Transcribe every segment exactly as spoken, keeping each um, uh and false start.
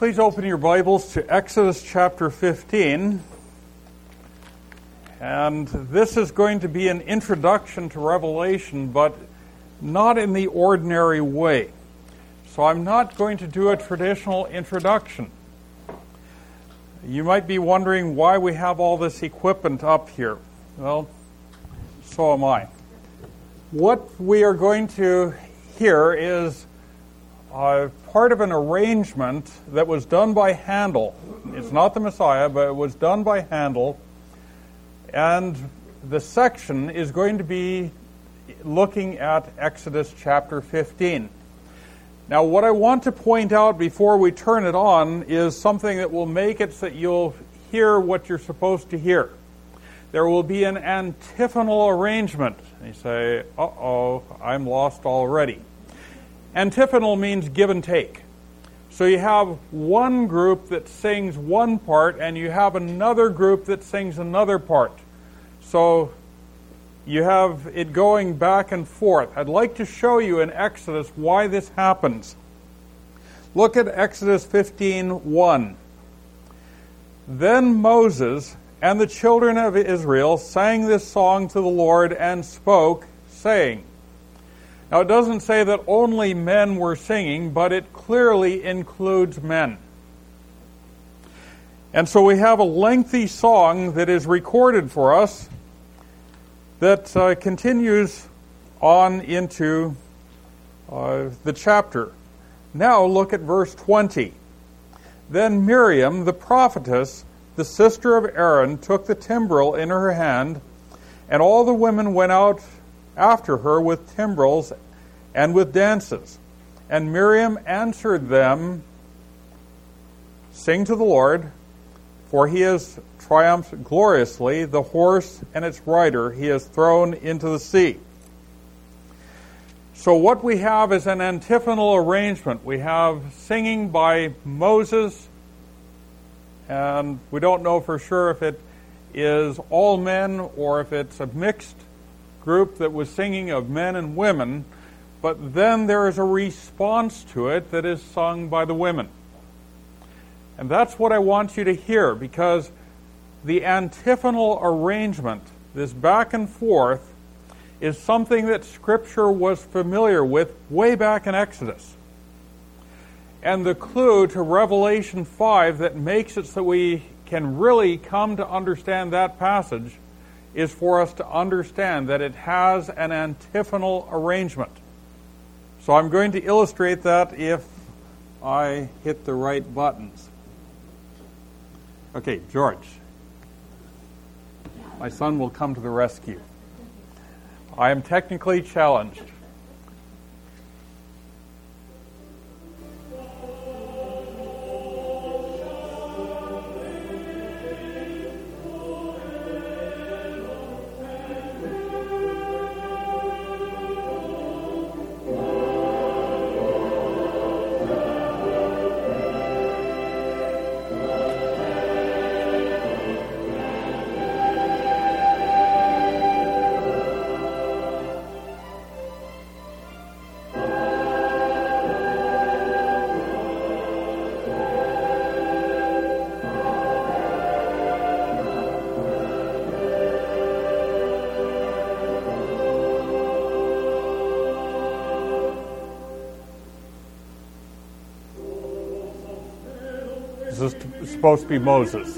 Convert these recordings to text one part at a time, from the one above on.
Please open your Bibles to Exodus chapter fifteen. And this is going to be an introduction to Revelation, but not in the ordinary way. So I'm not going to do a traditional introduction. You might be wondering why we have all this equipment up here. Well, so am I. What we are going to hear is uh, part of an arrangement that was done by Handel. It's not the Messiah, but it was done by Handel. And the section is going to be looking at Exodus chapter fifteen. Now, what I want to point out before we turn it on is something that will make it so that you'll hear what you're supposed to hear. There will be an antiphonal arrangement. And you say, uh-oh, I'm lost already. Antiphonal means give and take. So you have one group that sings one part, and you have another group that sings another part. So you have it going back and forth. I'd like to show you in Exodus why this happens. Look at Exodus fifteen one. Then Moses and the children of Israel sang this song to the Lord and spoke, saying. Now it doesn't say that only men were singing, but it clearly includes men. And so we have a lengthy song that is recorded for us that uh, continues on into uh, the chapter. Now look at verse twenty. Then Miriam, the prophetess, the sister of Aaron, took the timbrel in her hand, and all the women went out after her with timbrels and with dances. And Miriam answered them, Sing to the Lord, for he has triumphed gloriously, the horse and its rider he has thrown into the sea. So what we have is an antiphonal arrangement. We have singing by Moses, and we don't know for sure if it is all men or if it's a mixed group that was singing of men and women, but then there is a response to it that is sung by the women. And that's what I want you to hear, because the antiphonal arrangement, this back and forth, is something that Scripture was familiar with way back in Exodus. And the clue to Revelation five that makes it so we can really come to understand that passage is for us to understand that it has an antiphonal arrangement. So I'm going to illustrate that if I hit the right buttons. Okay, George. My son will come to the rescue. I am technically challenged. This is supposed to be Moses.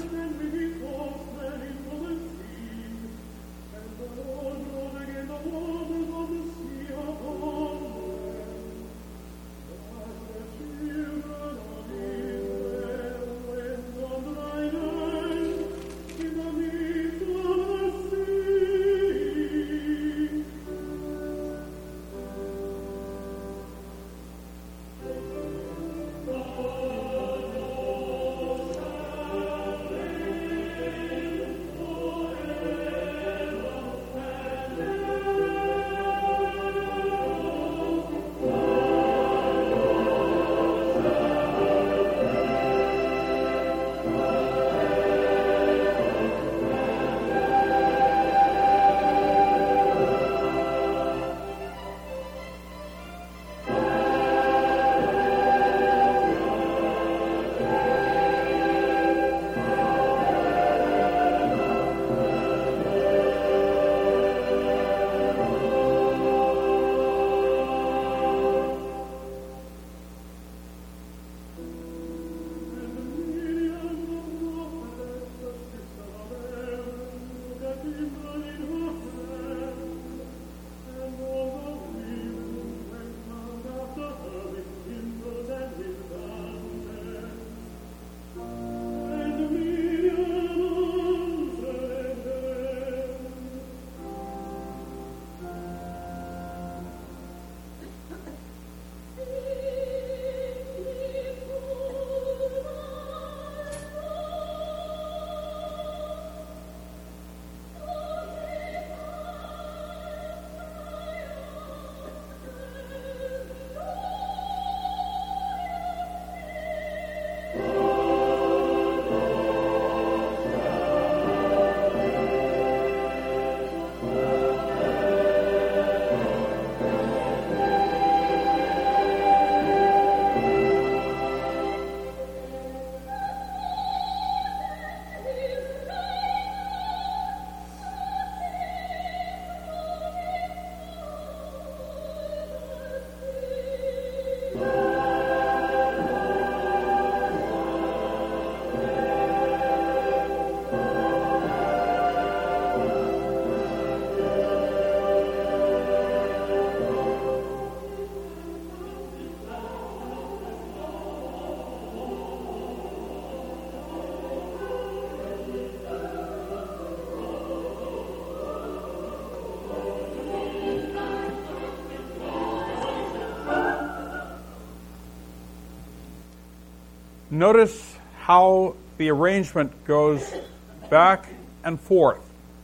notice how the arrangement goes back and forth.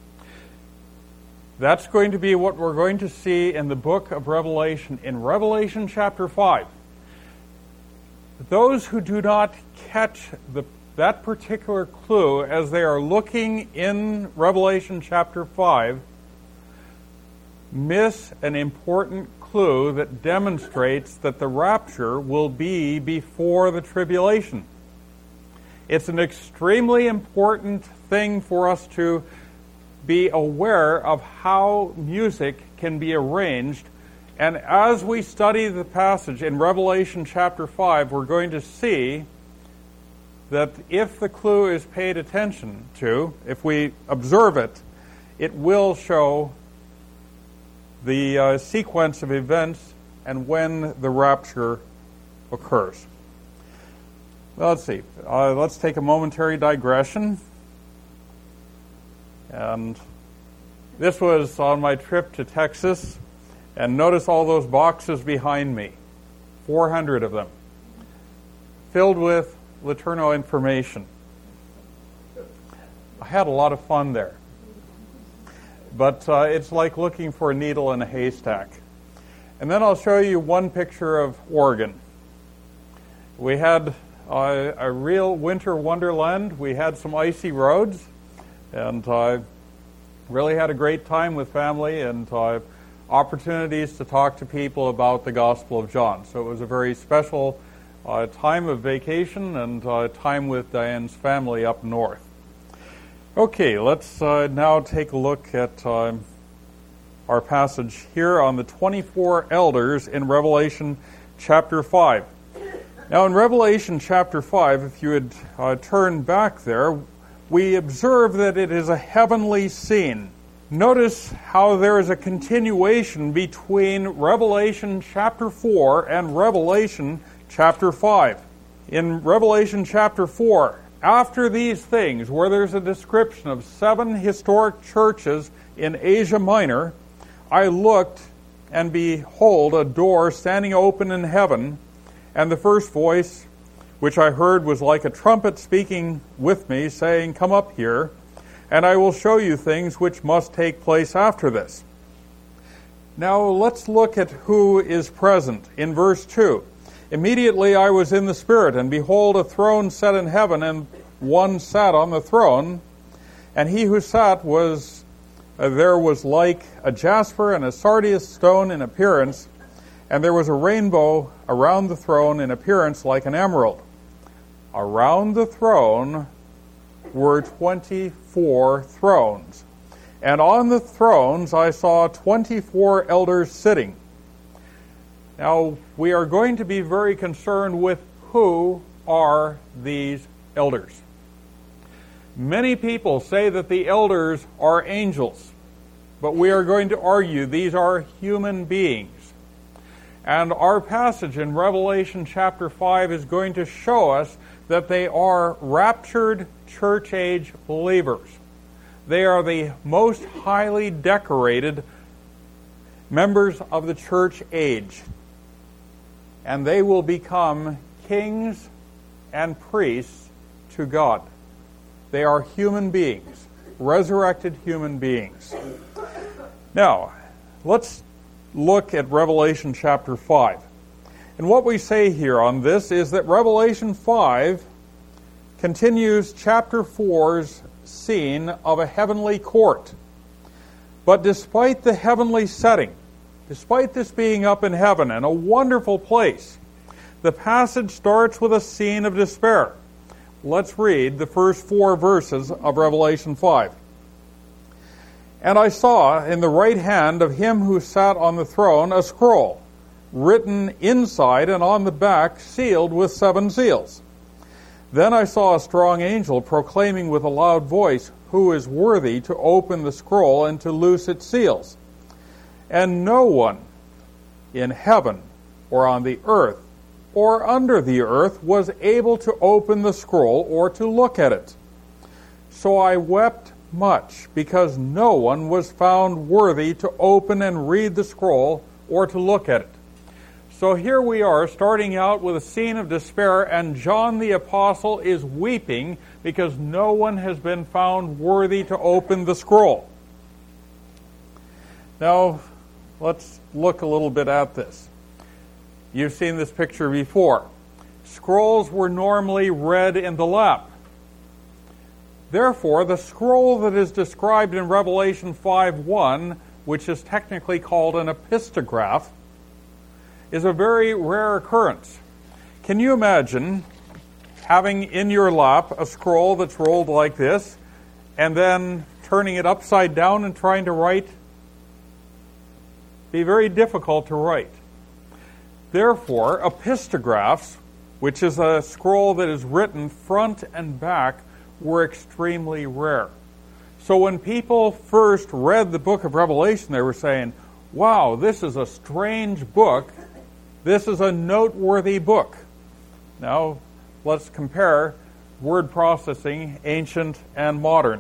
That's going to be what we're going to see in the book of Revelation, in Revelation chapter five. Those who do not catch the, that particular clue as they are looking in Revelation chapter five miss an important clue that demonstrates that the rapture will be before the tribulation. It's an extremely important thing for us to be aware of how music can be arranged. And as we study the passage in Revelation chapter five, we're going to see that if the clue is paid attention to, if we observe it, it will show the uh, sequence of events and when the rapture occurs. Well, let's see. Uh, let's take a momentary digression. And this was on my trip to Texas. And notice all those boxes behind me. four hundred of them. Filled with LeTourneau information. I had a lot of fun there. But uh, it's like looking for a needle in a haystack. And then I'll show you one picture of Oregon. We had uh, a real winter wonderland. We had some icy roads. And uh, really had a great time with family and uh, opportunities to talk to people about the Gospel of John. So it was a very special uh, time of vacation and uh, time with Diane's family up north. Okay, let's uh, now take a look at uh, our passage here on the twenty-four elders in Revelation chapter five. Now in Revelation chapter five, if you would uh, turn back there, we observe that it is a heavenly scene. Notice how there is a continuation between Revelation chapter four and Revelation chapter five. In Revelation chapter four, after these things, where there's a description of seven historic churches in Asia Minor, I looked, and behold, a door standing open in heaven, and the first voice which I heard was like a trumpet speaking with me, saying, "Come up here, and I will show you things which must take place after this." Now let's look at who is present. In verse two, "Immediately I was in the Spirit, and behold, a throne set in heaven, and one sat on the throne. And he who sat was, uh, there was like a jasper and a sardius stone in appearance, and there was a rainbow around the throne in appearance like an emerald." Around the throne were twenty-four thrones. And on the thrones I saw twenty-four elders sitting. Now, we are going to be very concerned with who are these elders. Many people say that the elders are angels, but we are going to argue these are human beings. And our passage in Revelation chapter five is going to show us that they are raptured church-age believers. They are the most highly decorated members of the church age. And they will become kings and priests to God. They are human beings, resurrected human beings. Now, let's look at Revelation chapter five. And what we say here on this is that Revelation five continues chapter four's scene of a heavenly court. But despite the heavenly setting, despite this being up in heaven and a wonderful place, the passage starts with a scene of despair. Let's read the first four verses of Revelation five. "And I saw in the right hand of him who sat on the throne a scroll, written inside and on the back, sealed with seven seals. Then I saw a strong angel proclaiming with a loud voice, 'Who is worthy to open the scroll and to loose its seals?' And no one in heaven or on the earth or under the earth was able to open the scroll or to look at it. So I wept much, because no one was found worthy to open and read the scroll or to look at it." So here we are, starting out with a scene of despair, and John the Apostle is weeping because no one has been found worthy to open the scroll. Now, let's look a little bit at this. You've seen this picture before. Scrolls were normally read in the lap. Therefore, the scroll that is described in Revelation five one, which is technically called an epistograph, is a very rare occurrence. Can you imagine having in your lap a scroll that's rolled like this, and then turning it upside down and trying to write? Be very difficult to write. Therefore, epistographs, which is a scroll that is written front and back, were extremely rare. So when people first read the book of Revelation, they were saying, wow, this is a strange book. This is a noteworthy book. Now, let's compare word processing, ancient and modern.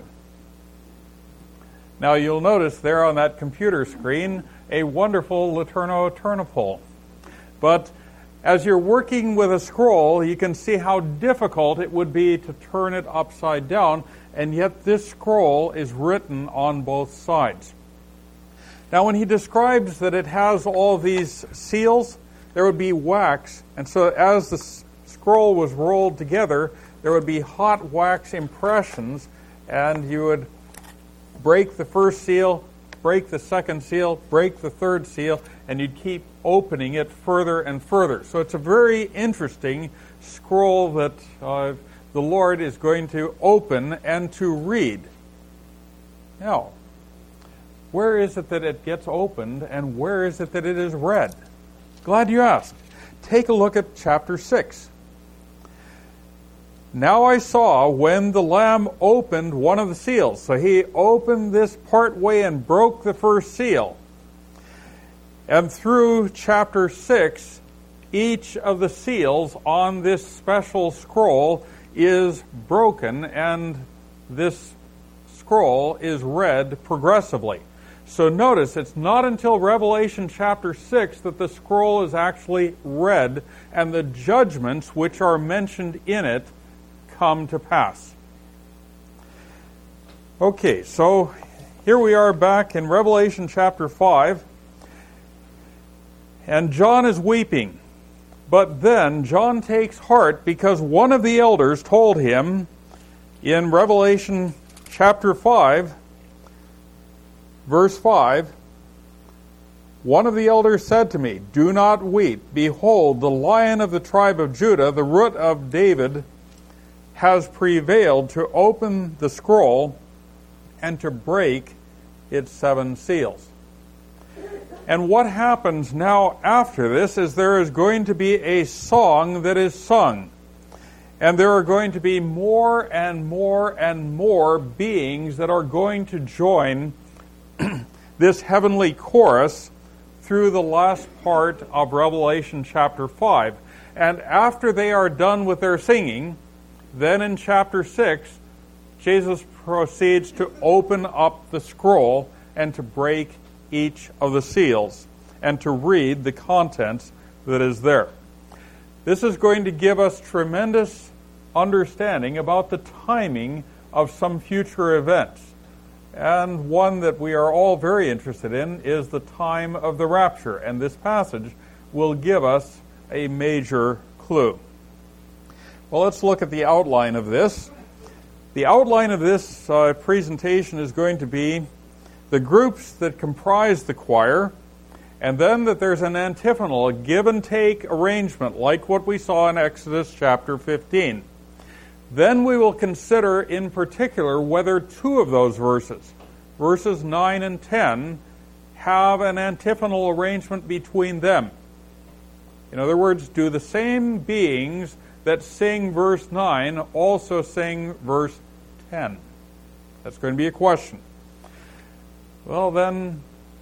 Now, you'll notice there on that computer screen a wonderful Laterno Eternipol. But as you're working with a scroll, you can see how difficult it would be to turn it upside down, and yet this scroll is written on both sides. Now, when he describes that it has all these seals, there would be wax, and so as the s- scroll was rolled together, there would be hot wax impressions, and you would break the first seal, break the second seal, break the third seal, and you'd keep opening it further and further. So it's a very interesting scroll that uh, the Lord is going to open and to read. Now, where is it that it gets opened, and where is it that it is read? Glad you asked. Take a look at chapter six. Now I saw when the Lamb opened one of the seals. So he opened this part way and broke the first seal. And through chapter six, each of the seals on this special scroll is broken, and this scroll is read progressively. So notice, it's not until Revelation chapter six that the scroll is actually read, and the judgments which are mentioned in it come to pass. Okay, so here we are back in Revelation chapter five, and John is weeping. But then John takes heart because one of the elders told him in Revelation chapter five, verse five, one of the elders said to me, "Do not weep. Behold, the Lion of the tribe of Judah, the Root of David, has prevailed to open the scroll and to break its seven seals." And what happens now after this is there is going to be a song that is sung. And there are going to be more and more and more beings that are going to join this heavenly chorus through the last part of Revelation chapter five. And after they are done with their singing, then in chapter six, Jesus proceeds to open up the scroll and to break each of the seals and to read the contents that is there. This is going to give us tremendous understanding about the timing of some future events. And one that we are all very interested in is the time of the rapture. And this passage will give us a major clue. Well, let's look at the outline of this. The outline of this uh, presentation is going to be the groups that comprise the choir, and then that there's an antiphonal, a give and take arrangement, like what we saw in Exodus chapter fifteen. Then we will consider in particular whether two of those verses, verses nine and ten, have an antiphonal arrangement between them. In other words, do the same beings that sing verse nine also sing verse ten? That's going to be a question. Well, then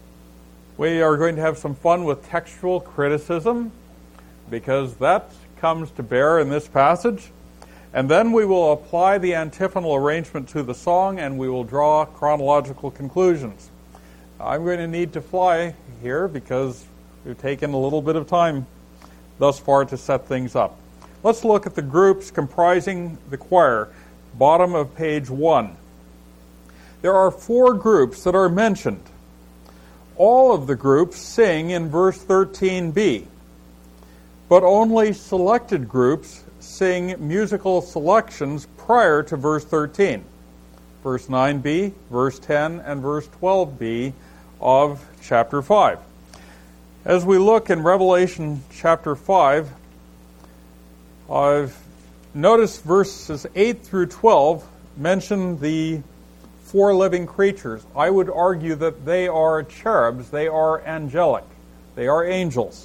we are going to have some fun with textual criticism, because that comes to bear in this passage. And then we will apply the antiphonal arrangement to the song, and we will draw chronological conclusions. I'm going to need to fly here because we've taken a little bit of time thus far to set things up. Let's look at the groups comprising the choir, bottom of page one. There are four groups that are mentioned. All of the groups sing in verse thirteen b, but only selected groups sing musical selections prior to verse thirteen. Verse nine b, verse ten, and verse twelve b of chapter five. As we look in Revelation chapter five, I've noticed verses eight through twelve mention the four living creatures. I would argue that they are cherubs, they are angelic, they are angels.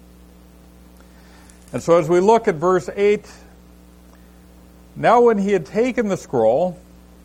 And so as we look at verse eight, now when he had taken the scroll,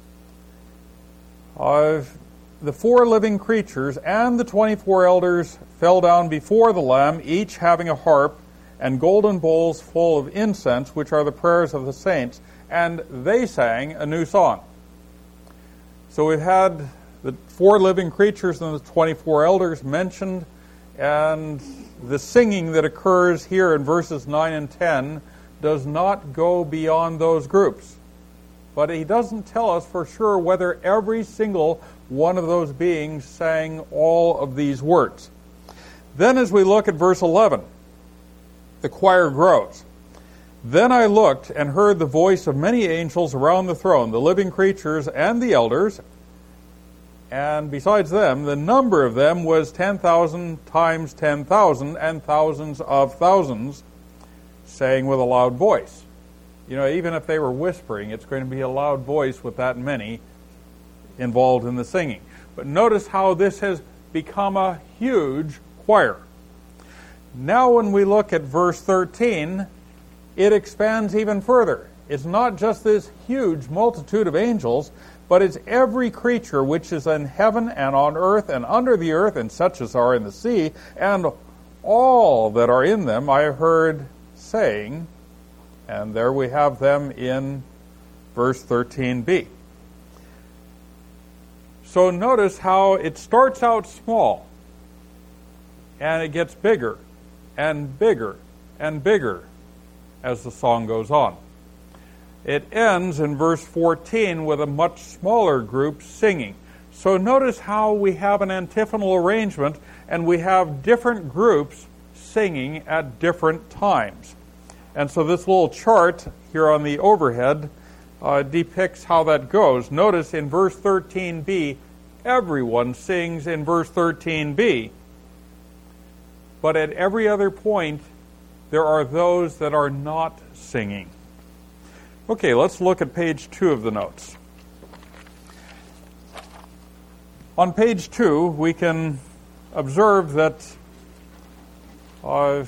uh, the four living creatures and the twenty-four elders fell down before the Lamb, each having a harp and golden bowls full of incense, which are the prayers of the saints, and they sang a new song. So we've had the four living creatures and the twenty-four elders mentioned, and the singing that occurs here in verses nine and ten does not go beyond those groups. But he doesn't tell us for sure whether every single one of those beings sang all of these words. Then as we look at verse eleven, the choir grows. Then I looked and heard the voice of many angels around the throne, the living creatures and the elders, and besides them, the number of them was ten thousand times ten thousand, and thousands of thousands, saying with a loud voice. You know, even if they were whispering, it's going to be a loud voice with that many involved in the singing. But notice how this has become a huge choir. Now when we look at verse thirteen, it expands even further. It's not just this huge multitude of angels, but it's every creature which is in heaven and on earth and under the earth, and such as are in the sea, and all that are in them I heard saying, and there we have them in verse thirteen b. So notice how it starts out small, and it gets bigger and bigger and bigger as the song goes on. It ends in verse fourteen with a much smaller group singing. So notice how we have an antiphonal arrangement, and we have different groups singing at different times. And so this little chart here on the overhead uh, depicts how that goes. Notice in verse thirteen b, everyone sings in verse thirteen b. But at every other point, there are those that are not singing. Okay, let's look at page two of the notes. On page two, we can observe that uh,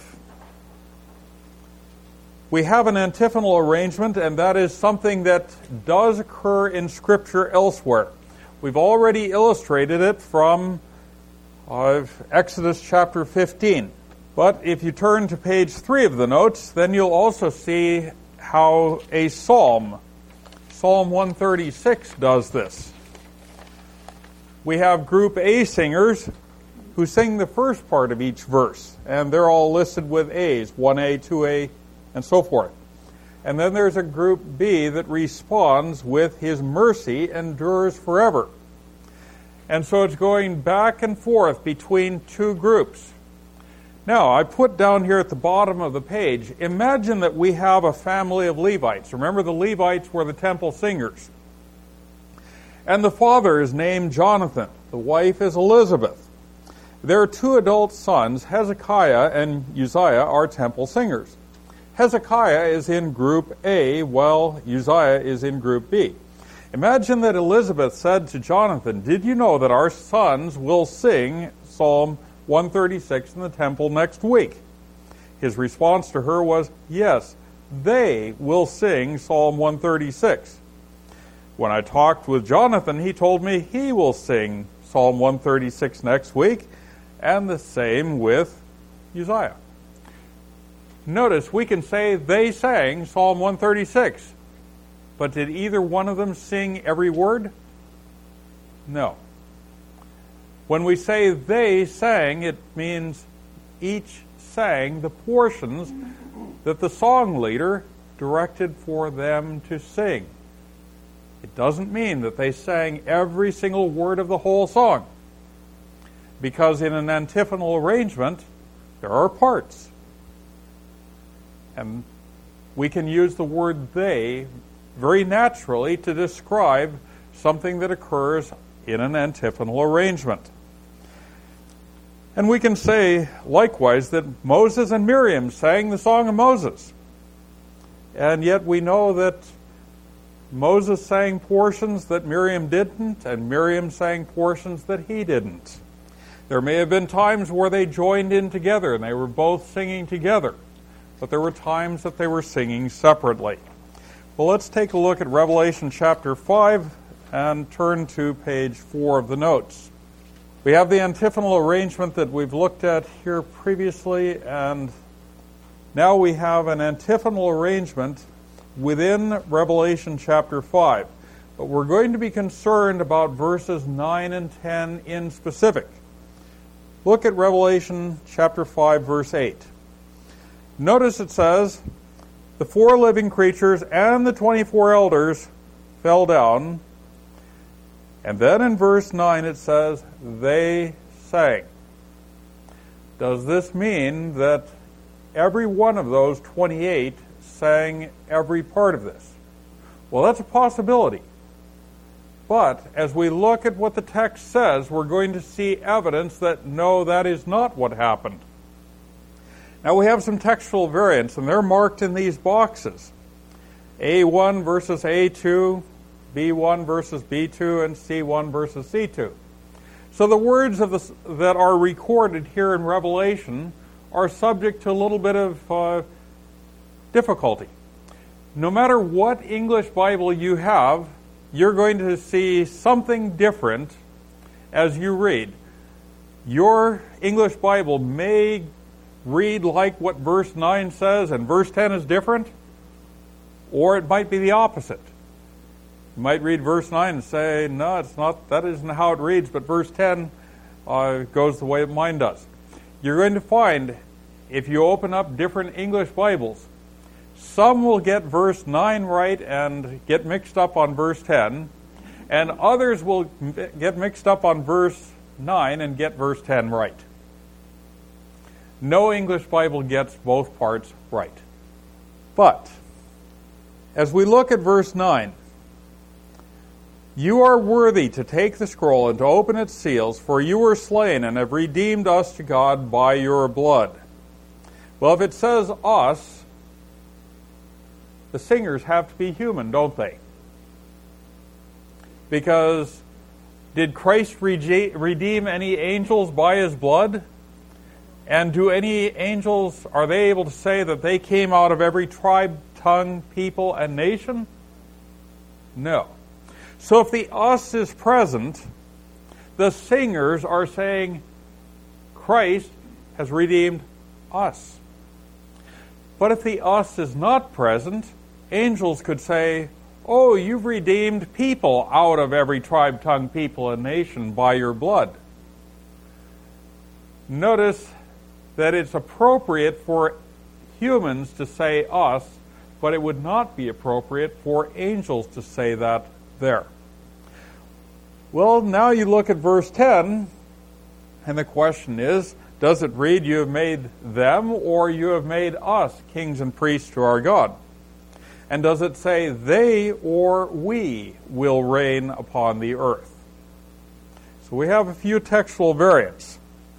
we have an antiphonal arrangement, and that is something that does occur in Scripture elsewhere. We've already illustrated it from uh, Exodus chapter fifteen. But if you turn to page three of the notes, then you'll also see how a psalm, Psalm one thirty-six, does this. We have group A singers who sing the first part of each verse, and they're all listed with A's, one A, two A, and so forth. And then there's a group B that responds with His mercy endures forever. And so it's going back and forth between two groups. Now, I put down here at the bottom of the page, imagine that we have a family of Levites. Remember, the Levites were the temple singers. And the father is named Jonathan. The wife is Elizabeth. Their two adult sons, Hezekiah and Uzziah, are temple singers. Hezekiah is in group A, while Uzziah is in group B. Imagine that Elizabeth said to Jonathan, "Did you know that our sons will sing Psalm one thirty-six in the temple next week?" His response to her was, "Yes, they will sing Psalm one thirty-six. When I talked with Jonathan, he told me he will sing Psalm one thirty-six next week, and the same with Uzziah." Notice we can say they sang Psalm one thirty-six, but did either one of them sing every word? No. When we say they sang, it means each sang the portions that the song leader directed for them to sing. It doesn't mean that they sang every single word of the whole song, because in an antiphonal arrangement, there are parts. And we can use the word they very naturally to describe something that occurs in an antiphonal arrangement. And we can say, likewise, that Moses and Miriam sang the Song of Moses. And yet we know that Moses sang portions that Miriam didn't, and Miriam sang portions that he didn't. There may have been times where they joined in together and they were both singing together, but there were times that they were singing separately. Well, let's take a look at Revelation chapter five and turn to page four of the notes. We have the antiphonal arrangement that we've looked at here previously, and now we have an antiphonal arrangement within Revelation chapter five. But we're going to be concerned about verses nine and ten in specific. Look at Revelation chapter five, verse eight. Notice it says, "The four living creatures and the twenty-four elders fell down." And then in verse nine it says, "They sang." Does this mean that every one of those twenty-eight sang every part of this? Well, that's a possibility. But as we look at what the text says, we're going to see evidence that no, that is not what happened. Now we have some textual variants, and they're marked in these boxes. A one versus A two, B one versus B two, and C one versus C two. So the words of the, that are recorded here in Revelation are subject to a little bit of uh, difficulty. No matter what English Bible you have, you're going to see something different as you read. Your English Bible may read like what verse nine says and verse ten is different, or it might be the opposite. You might read verse nine and say, no, it's not, that isn't how it reads, but verse ten uh, goes the way mine does. You're going to find, if you open up different English Bibles, some will get verse nine right and get mixed up on verse ten, and others will get mixed up on verse nine and get verse ten right. No English Bible gets both parts right. But as we look at verse nine, "You are worthy to take the scroll and to open its seals, for you were slain and have redeemed us to God by your blood." Well, if it says us, the singers have to be human, don't they? Because did Christ redeem any angels by his blood? And do any angels, are they able to say that they came out of every tribe, tongue, people, and nation? No. So if the us is present, the singers are saying Christ has redeemed us. But if the us is not present, angels could say, oh, you've redeemed people out of every tribe, tongue, people, and nation by your blood. Notice that it's appropriate for humans to say us, but it would not be appropriate for angels to say that there. Well, now you look at verse ten, and the question is, does it read, you have made them, or you have made us kings and priests to our God? And does it say they or we will reign upon the earth? So we have a few textual variants.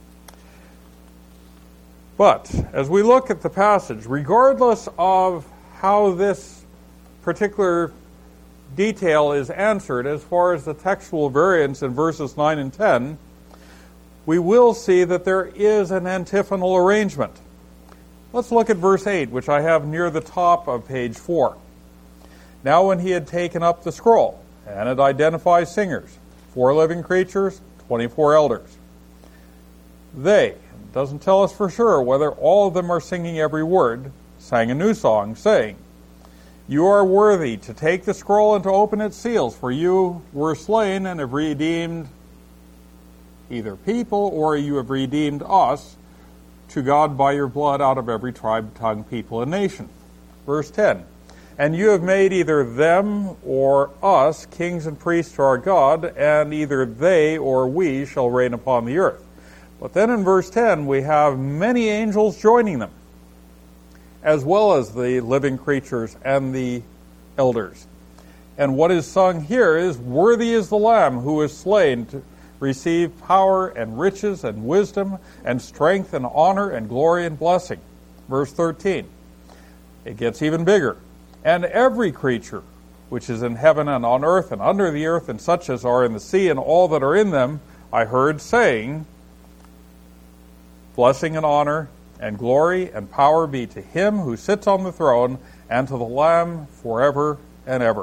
But as we look at the passage, regardless of how this particular detail is answered as far as the textual variants in verses nine and ten, we will see that there is an antiphonal arrangement. Let's look at verse eight, which I have near the top of page four. "Now when he had taken up the scroll," and it identifies singers, four living creatures, twenty-four elders. They, it doesn't tell us for sure whether all of them are singing every word, sang a new song, saying, "You are worthy to take the scroll and to open its seals, for you were slain and have redeemed either people, or you have redeemed us to God by your blood out of every tribe, tongue, people, and nation. Verse ten, and you have made either them or us kings and priests to our God, and either they or we shall reign upon the earth. But then in verse ten, we have many angels joining them, as well as the living creatures and the elders. And what is sung here is, worthy is the Lamb who is slain to receive power and riches and wisdom and strength and honor and glory and blessing. Verse thirteen. It gets even bigger. And every creature which is in heaven and on earth and under the earth and such as are in the sea and all that are in them, I heard saying, blessing and honor and glory and power be to him who sits on the throne and to the Lamb forever and ever.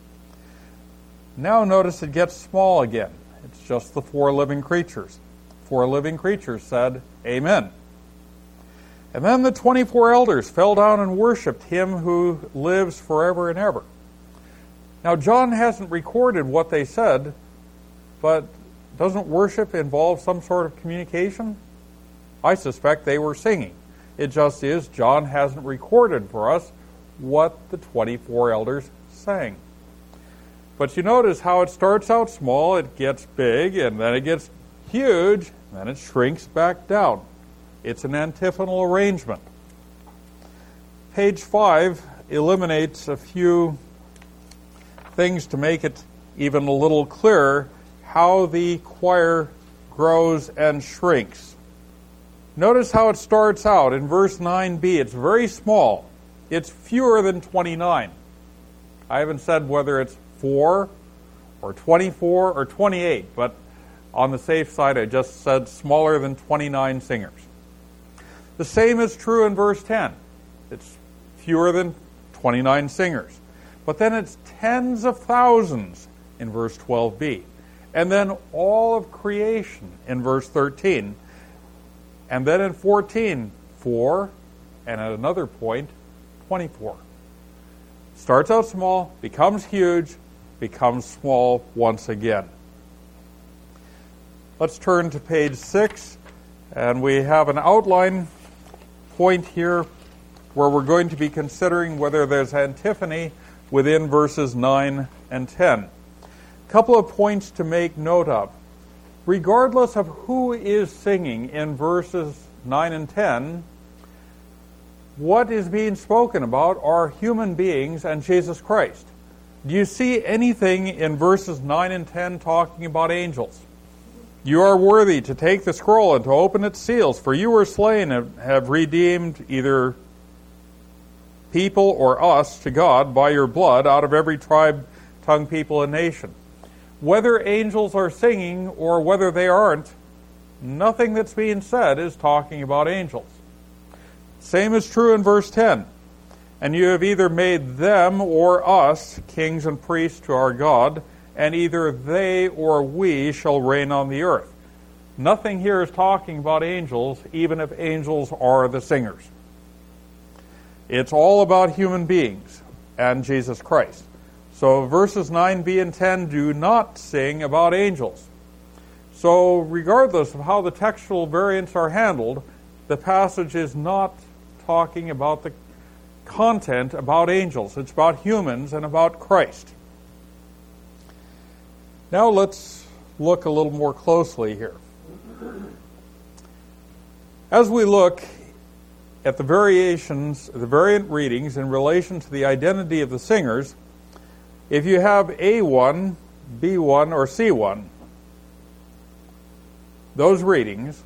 Now notice it gets small again. It's just the four living creatures. Four living creatures said, Amen. And then the twenty-four elders fell down and worshipped him who lives forever and ever. Now John hasn't recorded what they said, but doesn't worship involve some sort of communication? I suspect they were singing. It just is John hasn't recorded for us what the twenty-four elders sang. But you notice how it starts out small, it gets big, and then it gets huge, and then it shrinks back down. It's an antiphonal arrangement. Page five eliminates a few things to make it even a little clearer how the choir grows and shrinks. Notice how it starts out in verse nine b. It's very small. It's fewer than twenty-nine. I haven't said whether it's four or twenty-four or twenty-eight, but on the safe side I just said smaller than twenty-nine singers. The same is true in verse ten. It's fewer than twenty-nine singers. But then it's tens of thousands in verse twelve b. And then all of creation in verse thirteen. And then in fourteen, four, and at another point, twenty-four. Starts out small, becomes huge, becomes small once again. Let's turn to page six, and we have an outline point here where we're going to be considering whether there's antiphony within verses nine and ten. A couple of points to make note of. Regardless of who is singing in verses nine and ten, what is being spoken about are human beings and Jesus Christ. Do you see anything in verses nine and ten talking about angels? You are worthy to take the scroll and to open its seals, for you were slain and have redeemed either people or us to God by your blood out of every tribe, tongue, people, and nation. Whether angels are singing or whether they aren't, nothing that's being said is talking about angels. Same is true in verse ten. And you have either made them or us kings and priests to our God, and either they or we shall reign on the earth. Nothing here is talking about angels, even if angels are the singers. It's all about human beings and Jesus Christ. So verses nine b and ten do not sing about angels. So regardless of how the textual variants are handled, the passage is not talking about the content about angels. It's about humans and about Christ. Now let's look a little more closely here. As we look at the variations, the variant readings in relation to the identity of the singers, if you have A one, B one, or C one, those readings,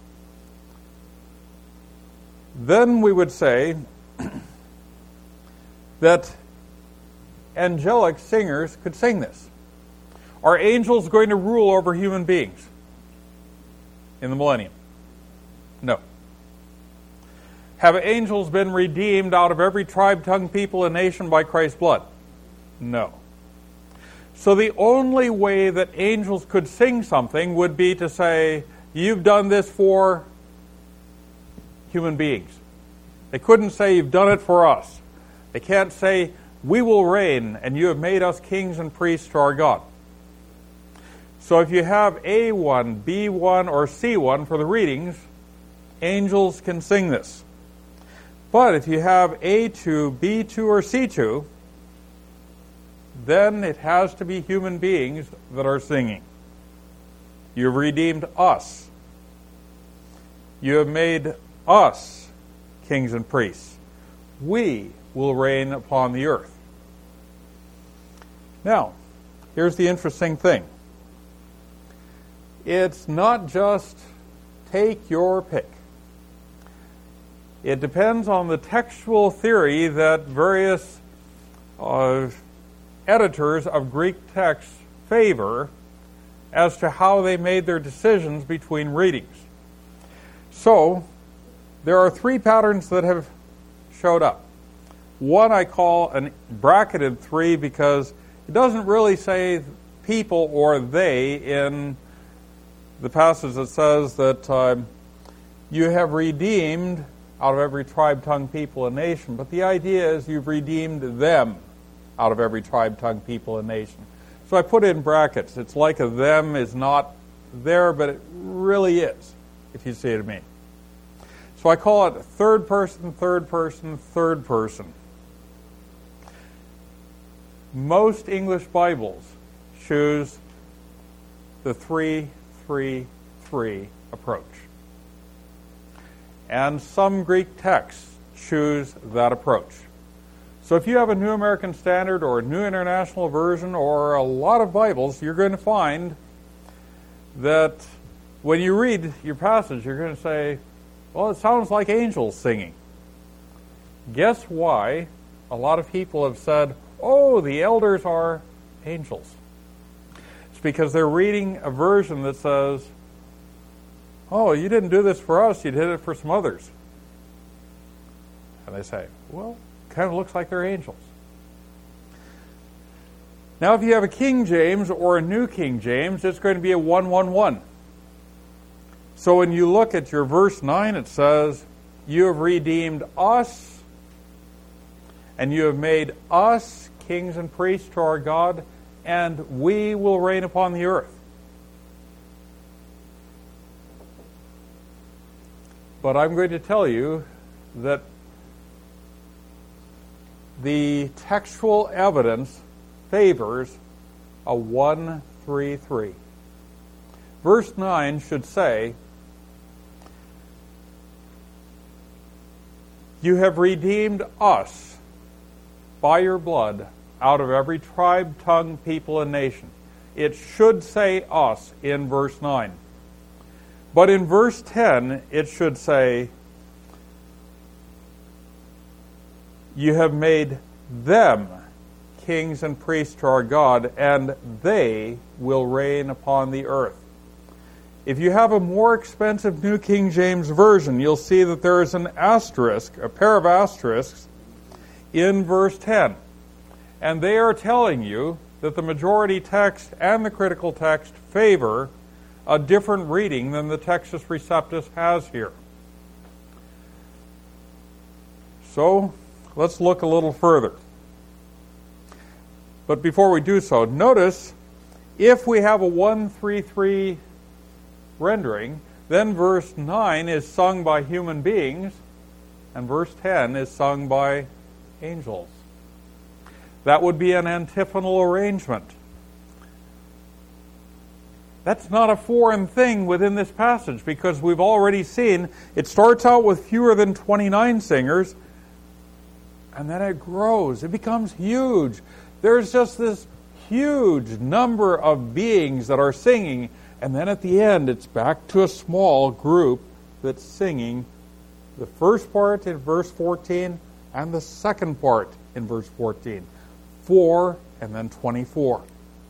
then we would say that angelic singers could sing this. Are angels going to rule over human beings in the millennium? No. Have angels been redeemed out of every tribe, tongue, people, and nation by Christ's blood? No. So the only way that angels could sing something would be to say, you've done this for human beings. They couldn't say, you've done it for us. They can't say, we will reign, and you have made us kings and priests to our God. So if you have A one, B one, or C one for the readings, angels can sing this. But if you have A two, B two, or C two, then it has to be human beings that are singing. You've redeemed us. You have made us kings and priests. We will reign upon the earth. Now, here's the interesting thing. It's not just take your pick. It depends on the textual theory that various uh, editors of Greek texts favor as to how they made their decisions between readings. So, there are three patterns that have showed up. One I call a bracketed three because it doesn't really say people or they in the passage that says that um, you have redeemed out of every tribe, tongue, people, and nation. But the idea is you've redeemed them out of every tribe, tongue, people, and nation. So I put it in brackets. It's like a them is not there, but it really is, if you see what I mean. So I call it third person, third person, third person. Most English Bibles choose the three, three, three approach. And some Greek texts choose that approach. So if you have a New American Standard or a New International Version or a lot of Bibles, you're going to find that when you read your passage, you're going to say, well, it sounds like angels singing. Guess why a lot of people have said, oh, the elders are angels? It's because they're reading a version that says, oh, you didn't do this for us, you did it for some others. And they say, well, kind of looks like they're angels. Now, if you have a King James or a New King James, it's going to be a one one one. So when you look at your verse nine, it says, you have redeemed us, and you have made us kings and priests to our God, and we will reign upon the earth. But I'm going to tell you that the textual evidence favors a one three three. Verse nine should say, you have redeemed us by your blood out of every tribe, tongue, people, and nation. It should say us in verse nine. But in verse ten, it should say, you have made them kings and priests to our God, and they will reign upon the earth. If you have a more expensive New King James Version, you'll see that there is an asterisk, a pair of asterisks, in verse ten. And they are telling you that the majority text and the critical text favor a different reading than the Textus Receptus has here. So, let's look a little further. But before we do so, notice if we have a one three three rendering, then verse nine is sung by human beings, and verse ten is sung by angels. That would be an antiphonal arrangement. That's not a foreign thing within this passage, because we've already seen it starts out with fewer than twenty-nine singers, and then it grows. It becomes huge. There's just this huge number of beings that are singing, and then at the end it's back to a small group that's singing the first part in verse fourteen and the second part in verse fourteen. Four and then twenty-four.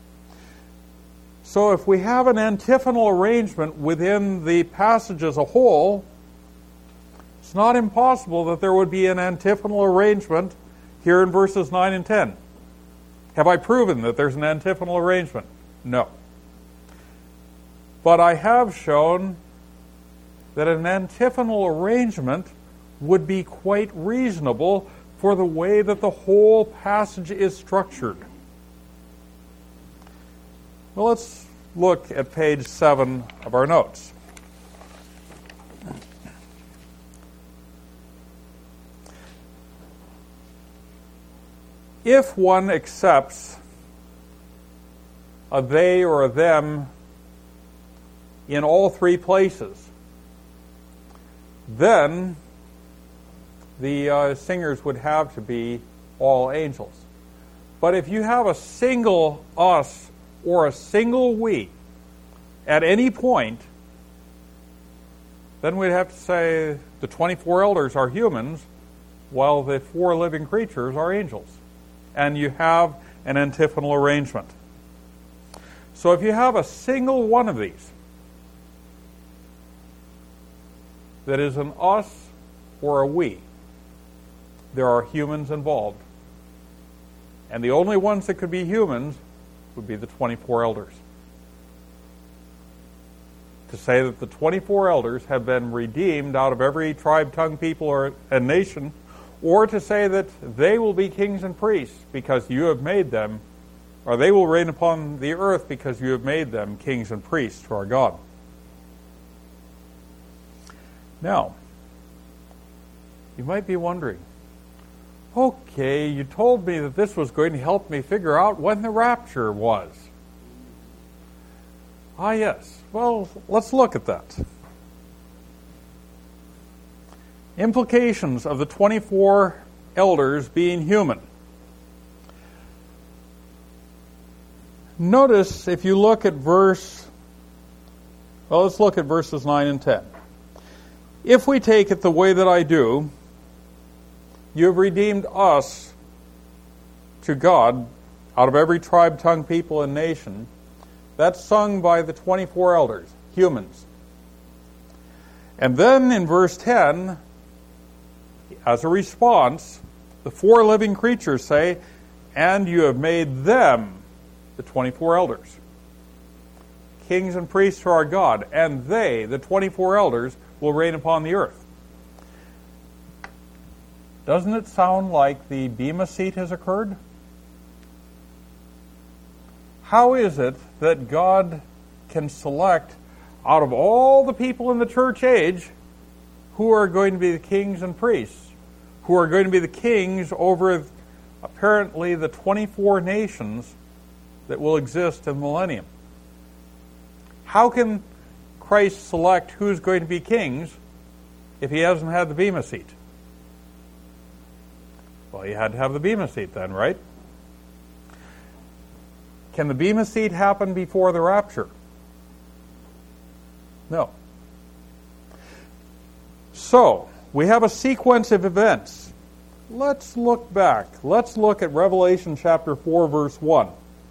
So if we have an antiphonal arrangement within the passage as a whole, it's not impossible that there would be an antiphonal arrangement here in verses nine and ten. Have I proven that there's an antiphonal arrangement? No. But I have shown that an antiphonal arrangement would be quite reasonable for the way that the whole passage is structured. Well, let's look at page seven of our notes. if one accepts a they or a them in all three places, then the uh, singers would have to be all angels. But if you have a single us or a single we at any point, then we'd have to say the twenty-four elders are humans while the four living creatures are angels. And you have an antiphonal arrangement. So if you have a single one of these that is an us or a we, there are humans involved. And the only ones that could be humans would be the twenty-four elders. To say that the twenty-four elders have been redeemed out of every tribe, tongue, people, or and nation, or to say that they will be kings and priests because you have made them, or they will reign upon the earth because you have made them kings and priests to our God. Now, you might be wondering, okay, you told me that this was going to help me figure out when the rapture was. Ah, yes. Well, let's look at that. Implications of the twenty-four elders being human. Notice if you look at verse, well, let's look at verses nine and ten. If we take it the way that I do, you have redeemed us to God out of every tribe, tongue, people, and nation. That's sung by the twenty-four elders, humans. And then in verse ten, as a response, the four living creatures say, and you have made them, the twenty-four elders, kings and priests to our God, and they, the twenty-four elders, will reign upon the earth. Doesn't it sound like the Bema seat has occurred? How is it that God can select out of all the people in the church age who are going to be the kings and priests, who are going to be the kings over apparently the twenty-four nations that will exist in the millennium? How can Christ select who's going to be kings if he hasn't had the Bema seat? Well, you had to have the Bema seat then, right? Can the Bema seat happen before the rapture? No. So, we have a sequence of events. Let's look back. Let's look at Revelation chapter four, verse one.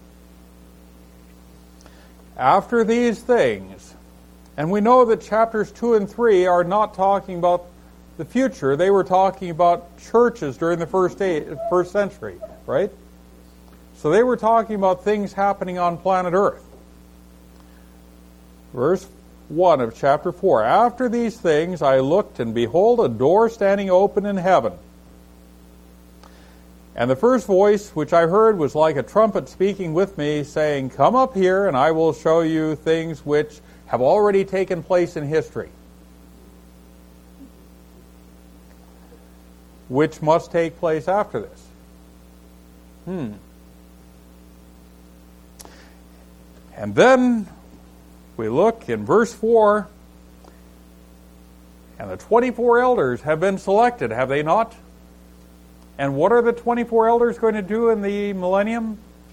After these things, and we know that chapters two and three are not talking about the future. They were talking about churches during the first day, first century, right? So they were talking about things happening on planet Earth. Verse one of chapter four. After these things I looked, and behold, a door standing open in heaven. And the first voice which I heard was like a trumpet speaking with me, saying, Come up here, and I will show you things which have already taken place in history, which must take place after this. Hmm. And then we look in verse four, and the twenty-four elders have been selected, have they not? And what are the twenty-four elders going to do in the millennium?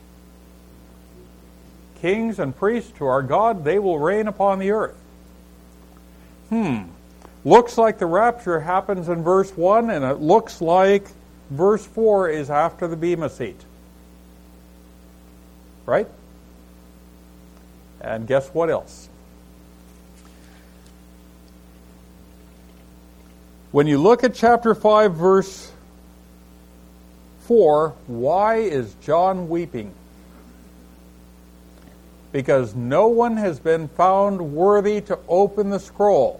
Kings and priests to our God, they will reign upon the earth. Hmm. Looks like the rapture happens in verse one, and it looks like verse four is after the Bema seat. Right? And guess what else? When you look at chapter five, verse four, why is John weeping? Because no one has been found worthy to open the scroll.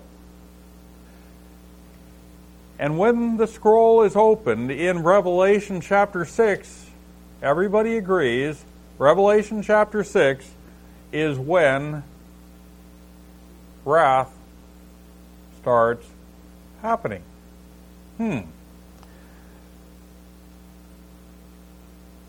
And when the scroll is opened in Revelation chapter six, everybody agrees, Revelation chapter six is when wrath starts happening. Hmm.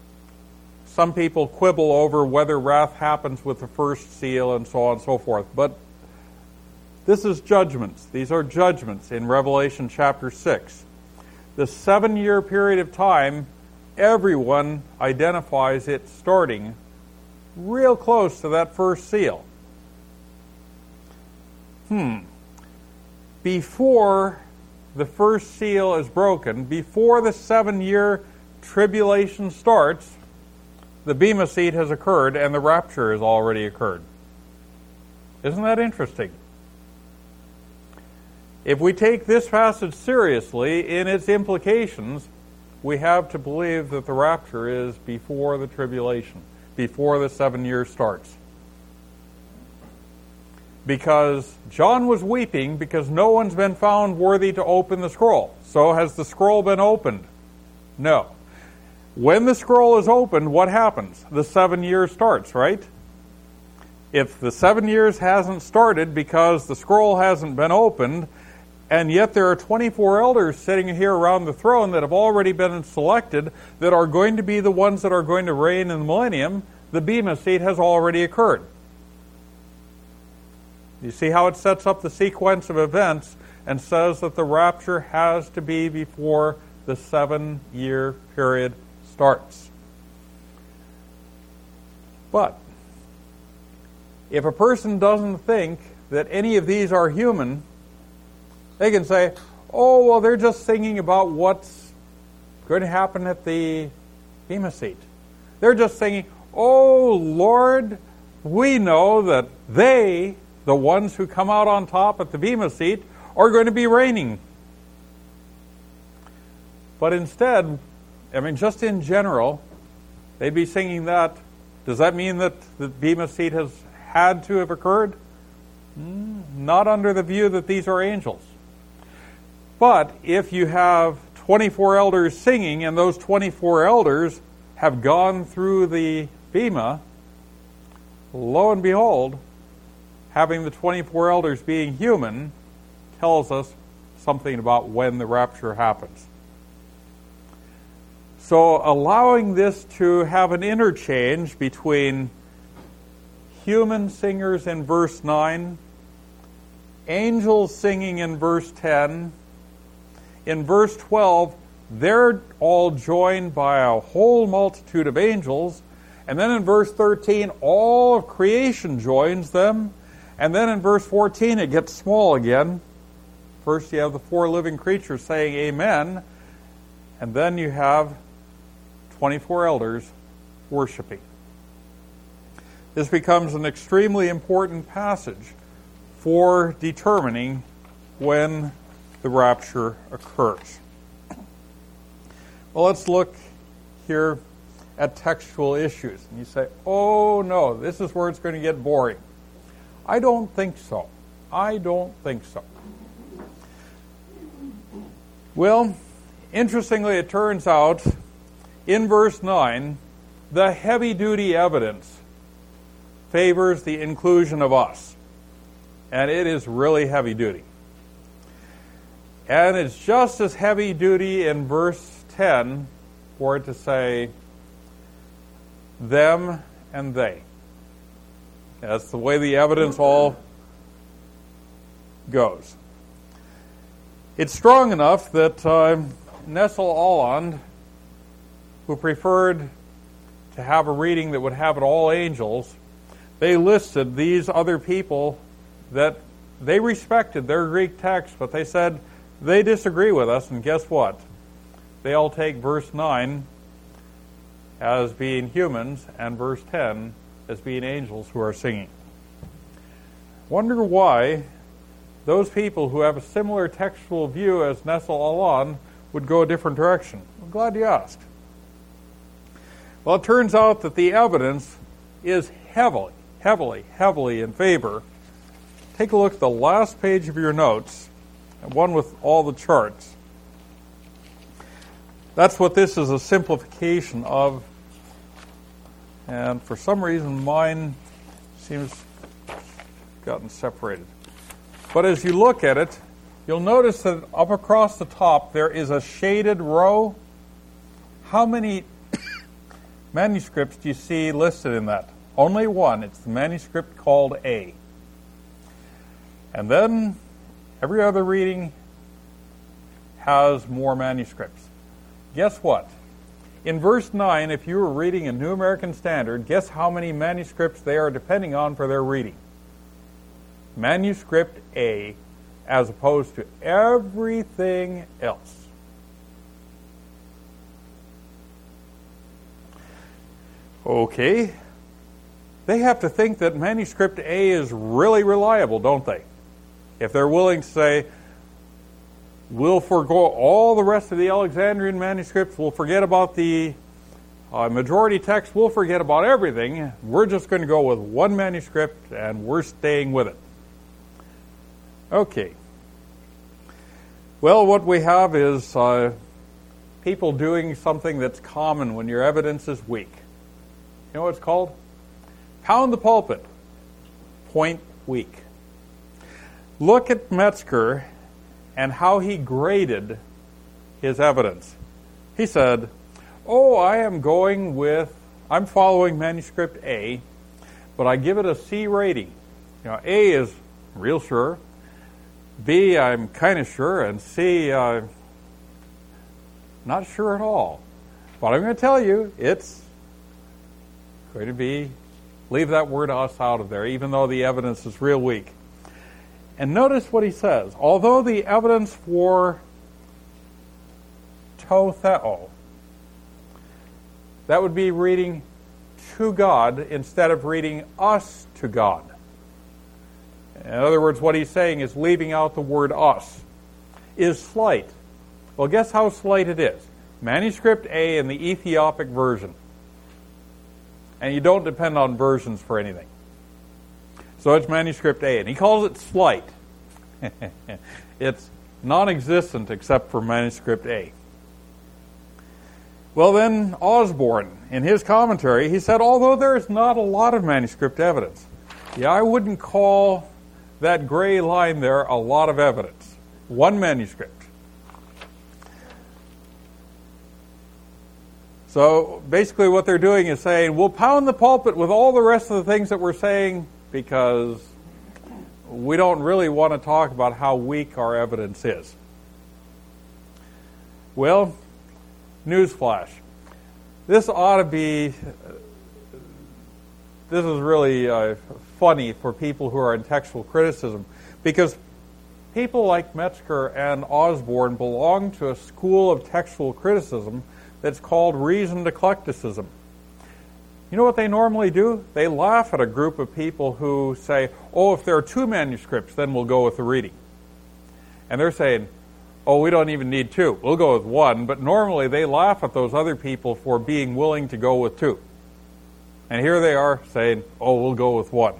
some people quibble over whether wrath happens with the first seal and so on and so forth. But this is judgments. These are judgments in Revelation chapter six. The seven-year period of time, everyone identifies it starting real close to that first seal. Hmm. Before the first seal is broken, before the seven-year tribulation starts, the Bema Seat has occurred and the rapture has already occurred. Isn't that interesting? If we take this passage seriously in its implications, we have to believe that the rapture is before the tribulation, before the seven years starts. Because John was weeping because no one's been found worthy to open the scroll. So has the scroll been opened? No. When the scroll is opened, what happens? The seven years starts, right? If the seven years hasn't started because the scroll hasn't been opened, and yet there are twenty-four elders sitting here around the throne that have already been selected that are going to be the ones that are going to reign in the millennium, the Bema Seat has already occurred. You see how it sets up the sequence of events and says that the rapture has to be before the seven-year period starts. But if a person doesn't think that any of these are human, they can say, oh, well, they're just thinking about what's going to happen at the Bema Seat. They're just thinking, oh, Lord, we know that they, the ones who come out on top at the Bema Seat, are going to be reigning. But instead, I mean, just in general, they'd be singing that. Does that mean that the Bema Seat has had to have occurred? Mm, not under the view that these are angels. But if you have twenty-four elders singing, and those twenty-four elders have gone through the Bema, lo and behold, having the twenty-four elders being human tells us something about when the rapture happens. So allowing this to have an interchange between human singers in verse nine, angels singing in verse ten, in verse twelve, they're all joined by a whole multitude of angels. And then in verse thirteen, all of creation joins them. And then in verse fourteen, it gets small again. First you have the four living creatures saying amen. And then you have twenty-four elders worshiping. This becomes an extremely important passage for determining when the rapture occurs. Well, let's look here at textual issues. And you say, oh no, this is where it's going to get boring. I don't think so. I don't think so. Well, interestingly, it turns out in verse nine, the heavy-duty evidence favors the inclusion of us. And it is really heavy-duty. And it's just as heavy-duty in verse ten for it to say, them and they. That's the way the evidence all goes. It's strong enough that uh, Nestle Aland, who preferred to have a reading that would have it all angels, they listed these other people that they respected their Greek text, but they said they disagree with us, and guess what? They all take verse nine as being humans and verse ten as being angels who are singing. Wonder why those people who have a similar textual view as Nestle Aland would go a different direction. I'm glad you asked. Well, it turns out that the evidence is heavily, heavily, heavily in favor. Take a look at the last page of your notes, and one with all the charts. That's what this is a simplification of. And for some reason, mine seems gotten separated. But as you look at it, you'll notice that up across the top there is a shaded row. How many manuscripts do you see listed in that? Only one. It's the manuscript called A. And then every other reading has more manuscripts. Guess what? In verse nine, if you were reading a New American Standard, guess how many manuscripts they are depending on for their reading? Manuscript A, as opposed to everything else. Okay. They have to think that manuscript A is really reliable, don't they? If they're willing to say, we'll forego all the rest of the Alexandrian manuscripts, we'll forget about the uh, majority text, we'll forget about everything, we're just going to go with one manuscript and we're staying with it. Okay. Well, what we have is uh, people doing something that's common when your evidence is weak. You know what it's called? Pound the pulpit. Point weak. Look at Metzger and how he graded his evidence. He said, oh, I am going with, I'm following manuscript A, but I give it a C rating. You know, A is real sure, B, I'm kind of sure, and C, uh, not sure at all. But I'm going to tell you, it's going to be, leave that word us out of there, even though the evidence is real weak. And notice what he says. Although the evidence for to theo, that would be reading to God instead of reading us to God. In other words, what he's saying is leaving out the word us, is slight. Well, guess how slight it is? Manuscript A in the Ethiopic version. And you don't depend on versions for anything. So it's manuscript A, and he calls it slight. It's non-existent except for manuscript A. Well then, Osborne, in his commentary, he said, although there is not a lot of manuscript evidence, yeah, I wouldn't call that gray line there a lot of evidence. One manuscript. So basically what they're doing is saying, we'll pound the pulpit with all the rest of the things that we're saying because we don't really want to talk about how weak our evidence is. Well, newsflash. This ought to be, this is really uh, funny for people who are in textual criticism, because people like Metzger and Osborne belong to a school of textual criticism that's called reasoned eclecticism. You know what they normally do? They laugh at a group of people who say, oh, if there are two manuscripts, then we'll go with the reading. And they're saying, oh, we don't even need two. We'll go with one. But normally they laugh at those other people for being willing to go with two. And here they are saying, oh, we'll go with one.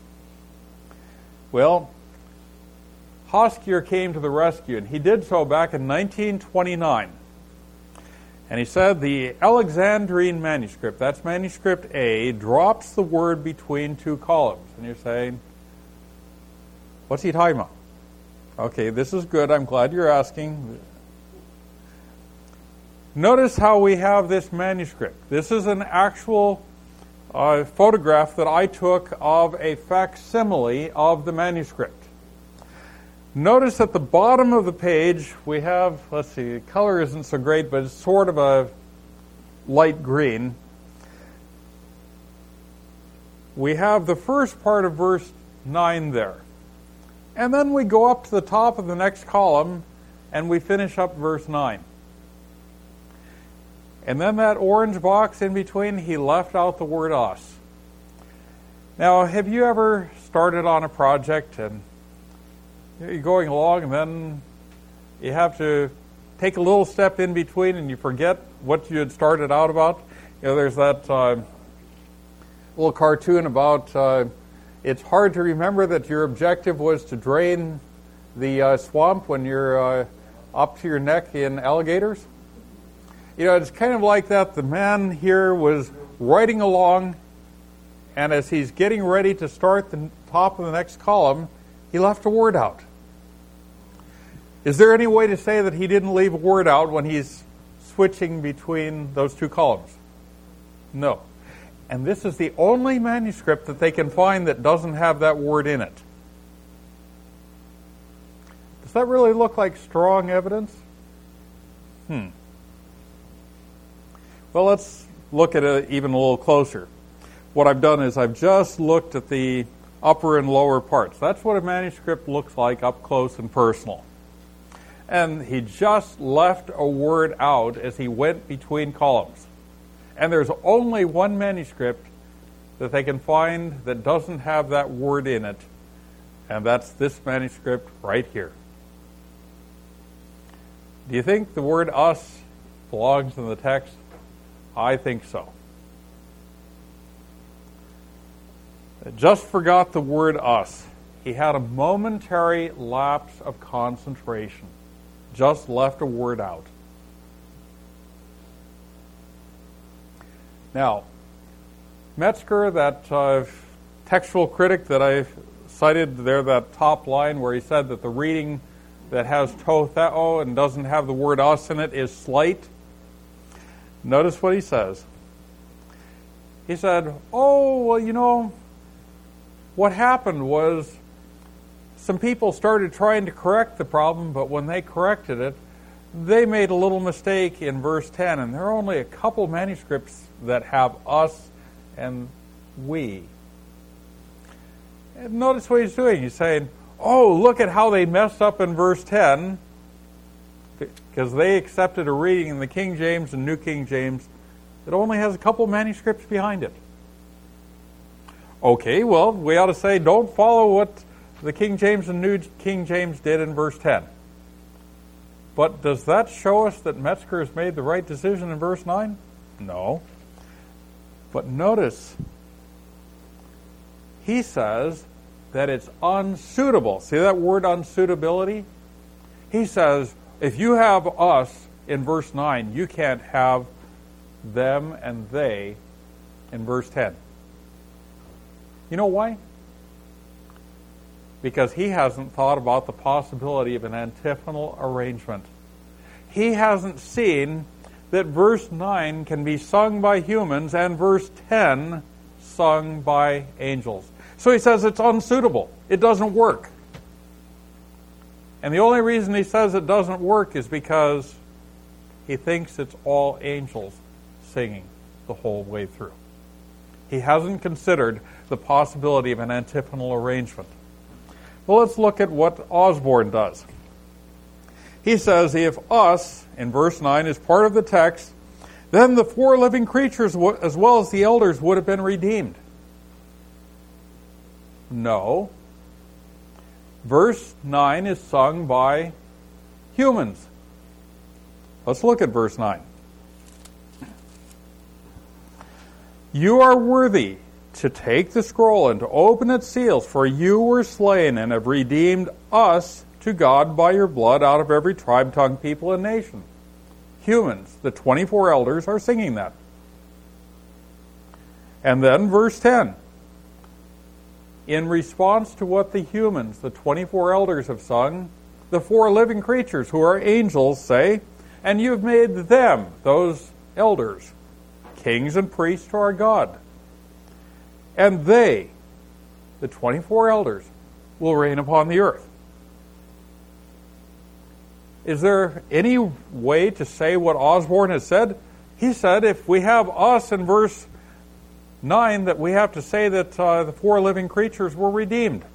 Well, Hoskier came to the rescue, and he did so back in nineteen twenty-nine. And he said the Alexandrine manuscript, that's manuscript A, drops the word between two columns. And you're saying, what's he talking about? Okay, this is good. I'm glad you're asking. Notice how we have this manuscript. This is an actual uh, photograph that I took of a facsimile of the manuscript. Notice at the bottom of the page we have, let's see, the color isn't so great, but it's sort of a light green. We have the first part of verse nine there. And then we go up to the top of the next column and we finish up verse nine. And then that orange box in between, he left out the word us. Now, have you ever started on a project and you're going along and then you have to take a little step in between and you forget what you had started out about? You know, there's that uh, little cartoon about uh, it's hard to remember that your objective was to drain the uh, swamp when you're uh, up to your neck in alligators. You know, it's kind of like that. The man here was riding along, and as he's getting ready to start the top of the next column, he left a word out. Is there any way to say that he didn't leave a word out when he's switching between those two columns? No. And this is the only manuscript that they can find that doesn't have that word in it. Does that really look like strong evidence? Hmm. Well, let's look at it even a little closer. What I've done is I've just looked at the upper and lower parts. That's what a manuscript looks like up close and personal. And he just left a word out as he went between columns. And there's only one manuscript that they can find that doesn't have that word in it, and that's this manuscript right here. Do you think the word us belongs in the text? I think so. I just forgot the word us. He had a momentary lapse of concentration. Just left a word out. Now, Metzger, that uh, textual critic that I cited there, that top line where he said that the reading that has to theo and doesn't have the word us in it is slight. Notice what he says. He said, oh, well, you know, what happened was some people started trying to correct the problem, but when they corrected it, they made a little mistake in verse ten, and there are only a couple manuscripts that have us and we. And notice what he's doing. He's saying, oh, look at how they messed up in verse ten, because they accepted a reading in the King James and New King James that only has a couple manuscripts behind it. Okay, well, we ought to say, don't follow what the King James and New King James did in verse ten. But does that show us that Metzger has made the right decision in verse nine? No. But notice, he says that it's unsuitable. See that word unsuitability? He says, if you have us in verse nine, you can't have them and they in verse ten. You know why? Because he hasn't thought about the possibility of an antiphonal arrangement. He hasn't seen that verse nine can be sung by humans and verse ten sung by angels. So he says it's unsuitable. It doesn't work. And the only reason he says it doesn't work is because he thinks it's all angels singing the whole way through. He hasn't considered the possibility of an antiphonal arrangement. Well, let's look at what Osborne does. He says, if us, in verse nine, is part of the text, then the four living creatures, as well as the elders, would have been redeemed. No. Verse nine is sung by humans. Let's look at verse nine. You are worthy to take the scroll and to open its seals, for you were slain and have redeemed us to God by your blood out of every tribe, tongue, people, and nation. Humans, the twenty-four elders, are singing that. And then verse ten. In response to what the humans, the twenty-four elders, have sung, the four living creatures, who are angels, say, and you've made them, those elders, kings and priests to our God. And they, the twenty-four elders, will reign upon the earth. Is there any way to say what Osborne has said? He said if we have us in verse nine, that we have to say that uh, the four living creatures were redeemed.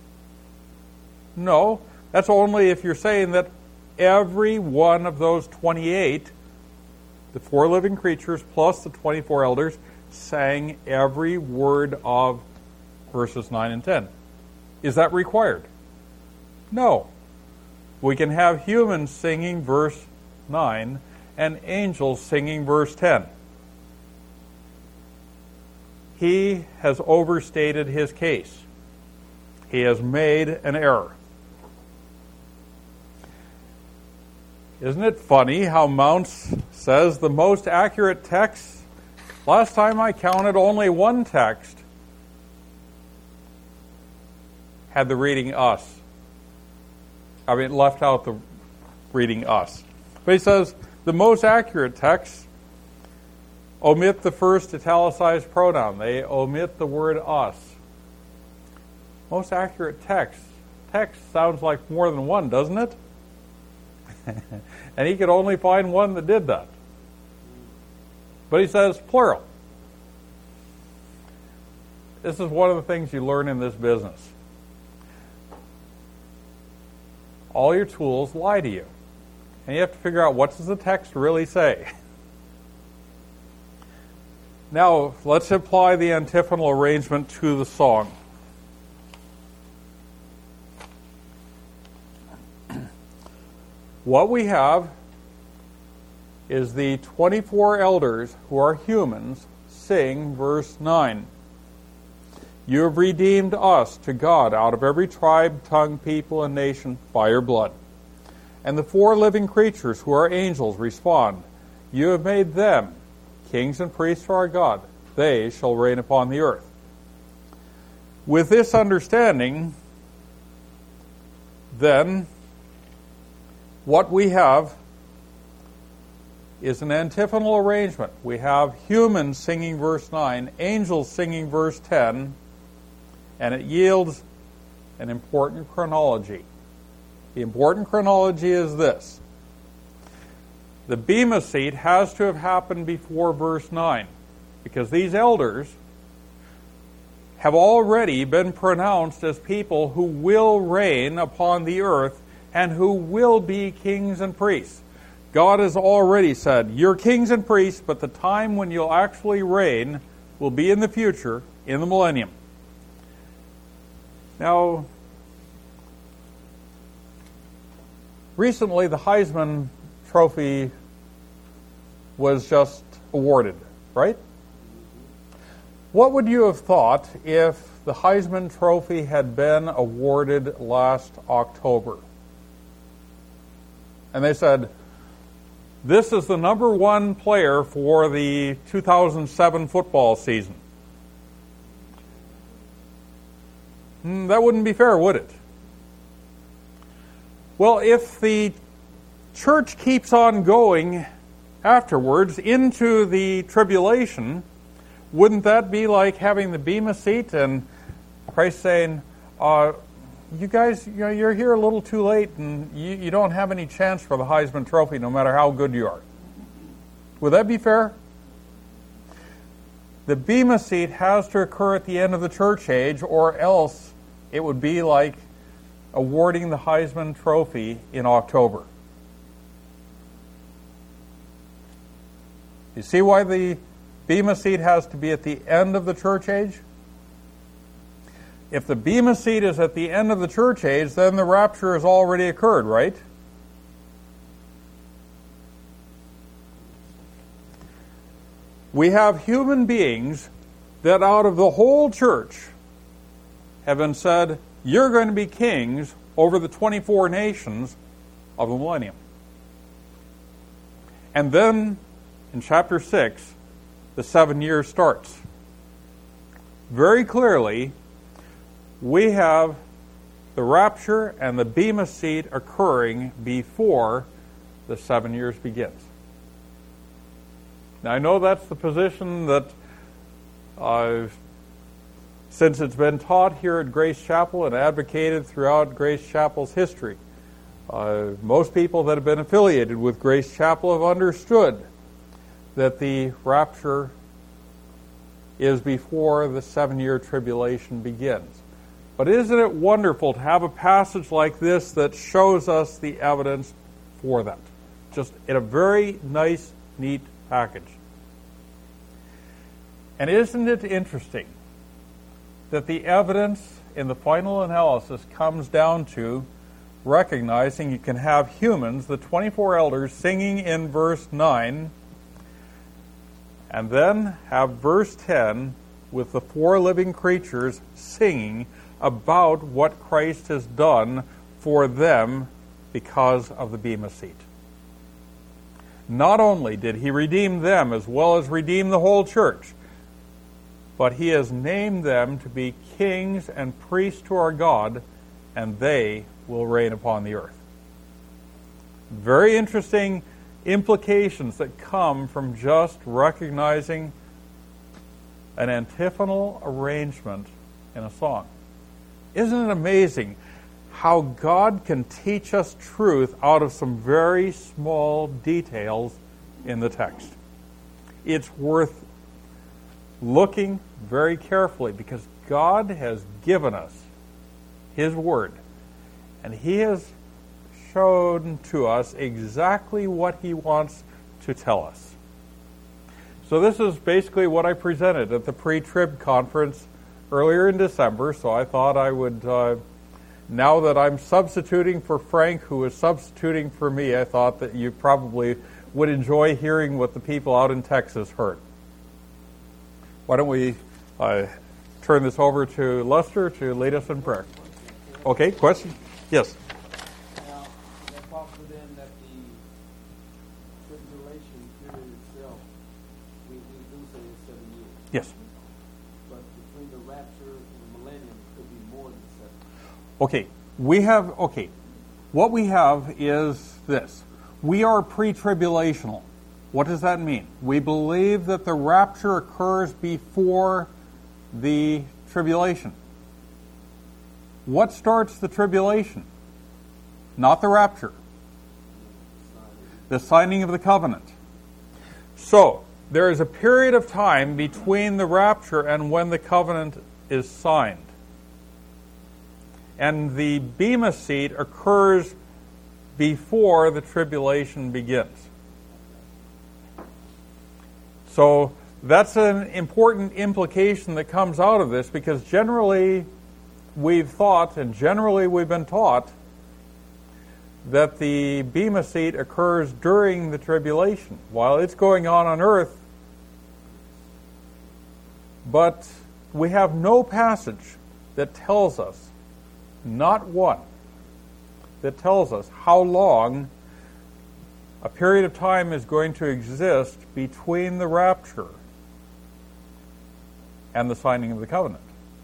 No, that's only if you're saying that every one of those twenty-eight, the four living creatures plus the twenty-four elders, sang every word of verses nine and ten. Is that required? No. We can have humans singing verse nine and angels singing verse ten. He has overstated his case. He has made an error. Isn't it funny how Mounce says the most accurate text? Last time I counted, only one text had the reading us. I mean, left out the reading us. But he says the most accurate text omit the first italicized pronoun. They omit the word us. Most accurate text. Text sounds like more than one, doesn't it? And he could only find one that did that. But he says plural. This is one of the things you learn in this business. All your tools lie to you. And you have to figure out, what does the text really say? Now, let's apply the antiphonal arrangement to the song. What we have is the twenty-four elders, who are humans, sing verse nine. You have redeemed us to God out of every tribe, tongue, people, and nation by your blood. And the four living creatures, who are angels, respond, you have made them kings and priests for our God. They shall reign upon the earth. With this understanding, then, what we have is an antiphonal arrangement. We have humans singing verse nine, angels singing verse ten, and it yields an important chronology. The important chronology is this. The Bema Seat has to have happened before verse nine, because these elders have already been pronounced as people who will reign upon the earth and who will be kings and priests. God has already said, you're kings and priests, but the time when you'll actually reign will be in the future, in the millennium. Now, recently the Heisman Trophy was just awarded, right? What would you have thought if the Heisman Trophy had been awarded last October? And they said, this is the number one player for the two thousand seven football season. Mm, that wouldn't be fair, would it? Well, if the church keeps on going afterwards into the tribulation, wouldn't that be like having the Bema Seat and Christ saying, uh, you guys, you know, you're here a little too late and you, you don't have any chance for the Heisman Trophy no matter how good you are. Would that be fair? The Bema Seat has to occur at the end of the church age, or else it would be like awarding the Heisman Trophy in October. You see why the Bema Seat has to be at the end of the church age? If the Bema Seat is at the end of the church age, then the rapture has already occurred, right? We have human beings that out of the whole church have been said, you're going to be kings over the twenty-four nations of the millennium. And then, in chapter six, the seven years starts. Very clearly, we have the rapture and the Bema Seat occurring before the seven years begins. Now, I know that's the position that, uh, since it's been taught here at Grace Chapel and advocated throughout Grace Chapel's history, uh, most people that have been affiliated with Grace Chapel have understood that the rapture is before the seven-year tribulation begins. But isn't it wonderful to have a passage like this that shows us the evidence for that? Just in a very nice, neat package. And isn't it interesting that the evidence in the final analysis comes down to recognizing you can have humans, the twenty-four elders, singing in verse nine, and then have verse ten with the four living creatures singing about what Christ has done for them because of the Bema Seat. Not only did he redeem them as well as redeem the whole church, but he has named them to be kings and priests to our God, and they will reign upon the earth. Very interesting implications that come from just recognizing an antiphonal arrangement in a song. Isn't it amazing how God can teach us truth out of some very small details in the text? It's worth looking very carefully because God has given us His Word, and He has shown to us exactly what He wants to tell us. So this is basically what I presented at the pre-trib conference earlier in December, so I thought I would, uh, now that I'm substituting for Frank, who is substituting for me, I thought that you probably would enjoy hearing what the people out in Texas heard. Why don't we uh, turn this over to Lester to lead us in prayer. Okay, question? Yes. Now, is it possible then that the tribulation period itself, we, we do say it's seven years? Yes. But between the rapture and the millennium, it could be more than seven. Okay, we have, okay, what we have is this. We are pre-tribulational. What does that mean? We believe that the rapture occurs before the tribulation. What starts the tribulation? Not the rapture. The signing of the covenant. So, there is a period of time between the rapture and when the covenant is signed. And the Bema seat occurs before the tribulation begins. So that's an important implication that comes out of this, because generally we've thought, and generally we've been taught, that the Bema seat occurs during the tribulation, while it's going on on earth. But we have no passage that tells us, not one, that tells us how long a period of time is going to exist between the rapture and the signing of the covenant.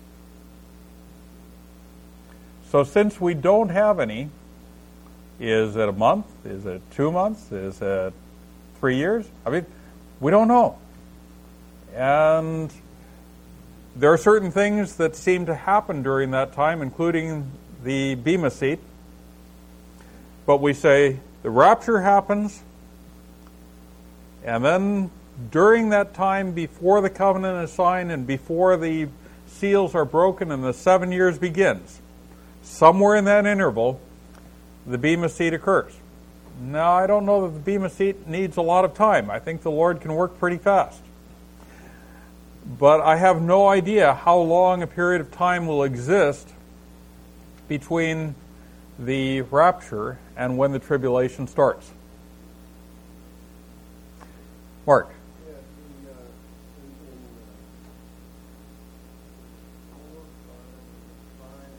So since we don't have any, is it a month? Is it two months? Is it three years? I mean, we don't know. And there are certain things that seem to happen during that time, including the Bema seat. But we say the rapture happens, and then during that time before the covenant is signed and before the seals are broken and the seven years begins, somewhere in that interval, the Bema seat occurs. Now, I don't know that the Bema seat needs a lot of time. I think the Lord can work pretty fast. But I have no idea how long a period of time will exist between the rapture and when the tribulation starts. Mark. Yeah, the, uh, in, in, uh, four, five, five,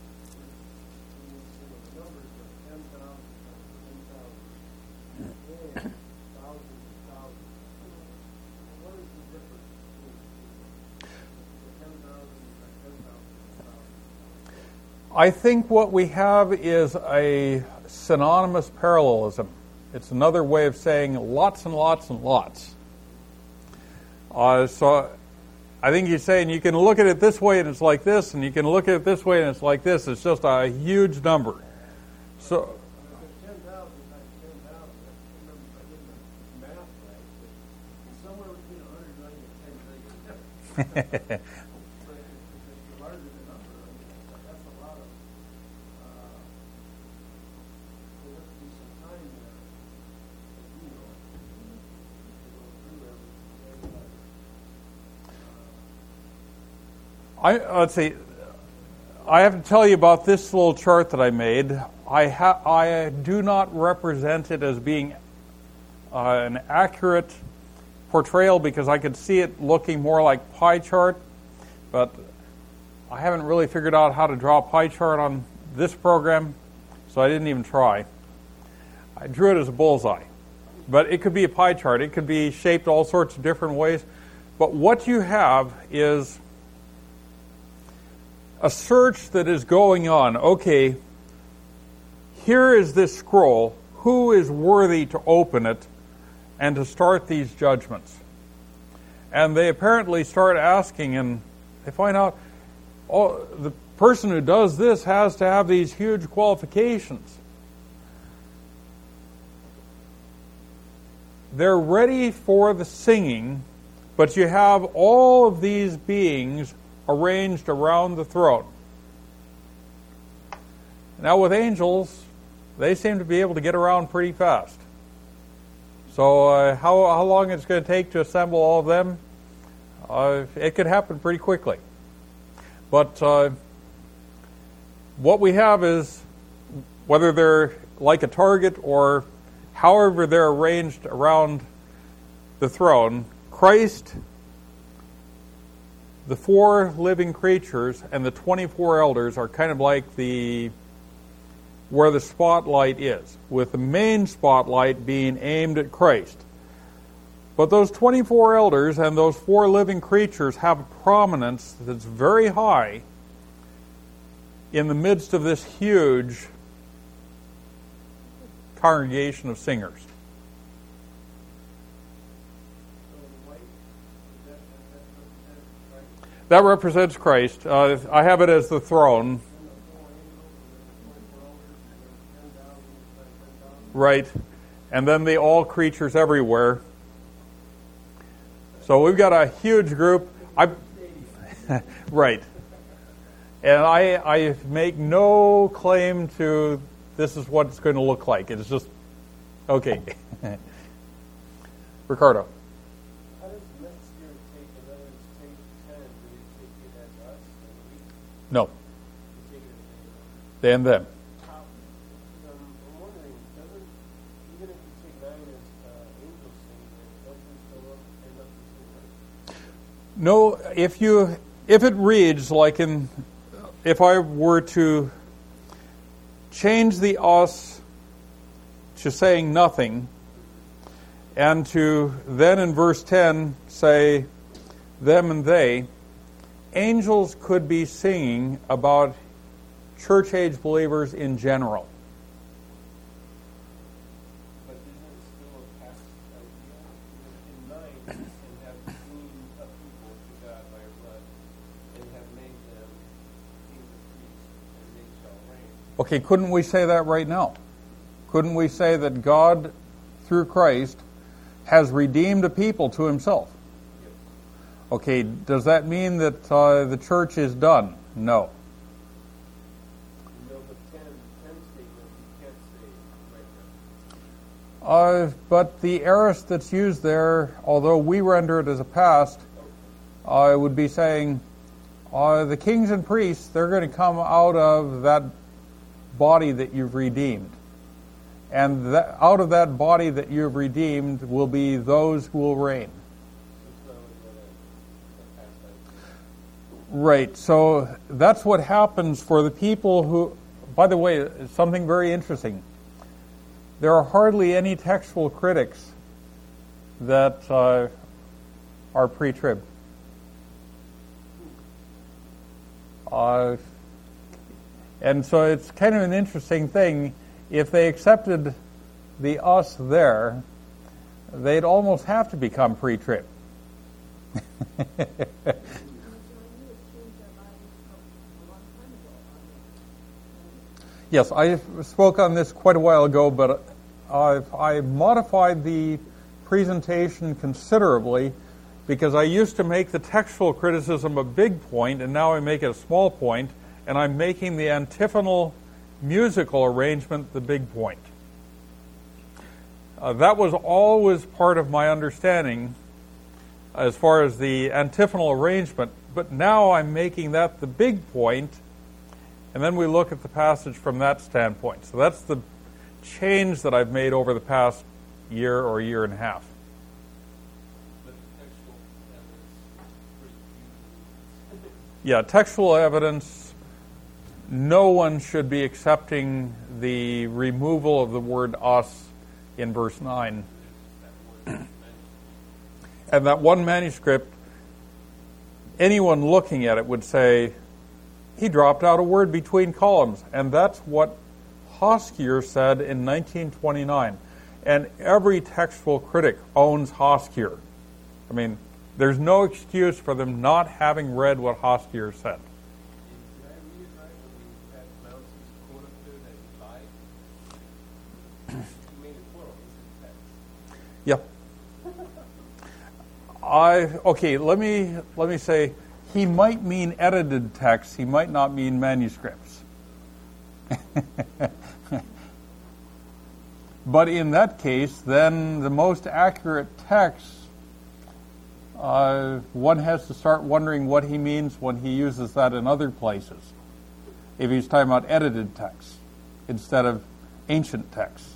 the numbers are ten thousand, ten thousand, and thousands and thousands. What is the difference between the ten thousand and ten thousand and thousands? I think what we have is a synonymous parallelism. It's another way of saying lots and lots and lots. Uh, so I think you're saying you can look at it this way and it's like this, and you can look at it this way and it's like this. It's just a huge number. So ten thousand times ten thousand, I did the math right, but it's somewhere between one hundred million and ten million. But it's it's larger the number. I mean, that's a lot of, uh, there has to be some time there, you know, to go through everything. I, let's see. I have to tell you about this little chart that I made. I ha- I do not represent it as being uh, an accurate portrayal because I could see it looking more like pie chart, but I haven't really figured out how to draw a pie chart on this program, so I didn't even try. I drew it as a bullseye, but it could be a pie chart. It could be shaped all sorts of different ways, but what you have is a search that is going on. Okay, here is this scroll. who is worthy to open it and to start these judgments. And they apparently start asking, and they find out, oh, the person who does this has to have these huge qualifications. They're ready for the singing, but you have all of these beings arranged around the throne. Now with angels, they seem to be able to get around pretty fast. So uh, how, how long it's going to take to assemble all of them? Uh, it could happen pretty quickly. But uh, what we have is, whether they're like a target or however they're arranged around the throne, Christ, the four living creatures, and the twenty-four elders are kind of like the where the spotlight is, with the main spotlight being aimed at Christ. But those twenty-four elders and those four living creatures have a prominence that's very high in the midst of this huge congregation of singers. That represents Christ. Uh, I have it as the throne. Right. And then the all creatures everywhere. So we've got a huge group. I, right. And I, I make no claim to this is what it's going to look like. It's just, okay. Ricardo. How does the messenger take another take ten? Do they take it as us? No. They take it as They and them. How, um, I'm wondering, doesn't, even if you take nine as uh, angels singing, don't they still up, end up the same way? No, if you if it reads like in, if I were to change the us to saying nothing, and to then in verse ten say them and they, angels could be singing about church age believers in general. But isn't it still a past idea? In nine, and have cleaned up people to God by blood, and have made them kings and priests, and they shall reign. Okay, couldn't we say that right now? Couldn't we say that God, through Christ, has redeemed a people to himself? Okay, does that mean that uh, the church is done? No. You know, but ten, ten statement, you can't say right now. Uh, but the aorist that's used there, although we render it as a past, uh, would be saying uh, the kings and priests, they're going to come out of that body that you've redeemed. And that, out of that body that you've redeemed will be those who will reign. Right, so that's what happens for the people who, by the way, something very interesting. There are hardly any textual critics that uh, are pre-trib. Uh, and so it's kind of an interesting thing. If they accepted the us there, they'd almost have to become pre-trib. Yes, I spoke on this quite a while ago, but I've, I modified the presentation considerably because I used to make the textual criticism a big point, and now I make it a small point, and I'm making the antiphonal musical arrangement the big point. Uh, that was always part of my understanding as far as the antiphonal arrangement, but now I'm making that the big point, and then we look at the passage from that standpoint. So that's the change that I've made over the past year or year and a half. But textual evidence. Yeah, textual evidence, no one should be accepting the removal of the word us in verse nine. And that one manuscript, anyone looking at it would say, he dropped out a word between columns. And that's what Hoskier said in nineteen twenty-nine. And every textual critic owns Hoskier. I mean, there's no excuse for them not having read what Hoskier said. Yep. I okay. Let me let me say he might mean edited texts. He might not mean manuscripts. But in that case, then the most accurate text, uh, one has to start wondering what he means when he uses that in other places. If he's talking about edited texts instead of ancient texts.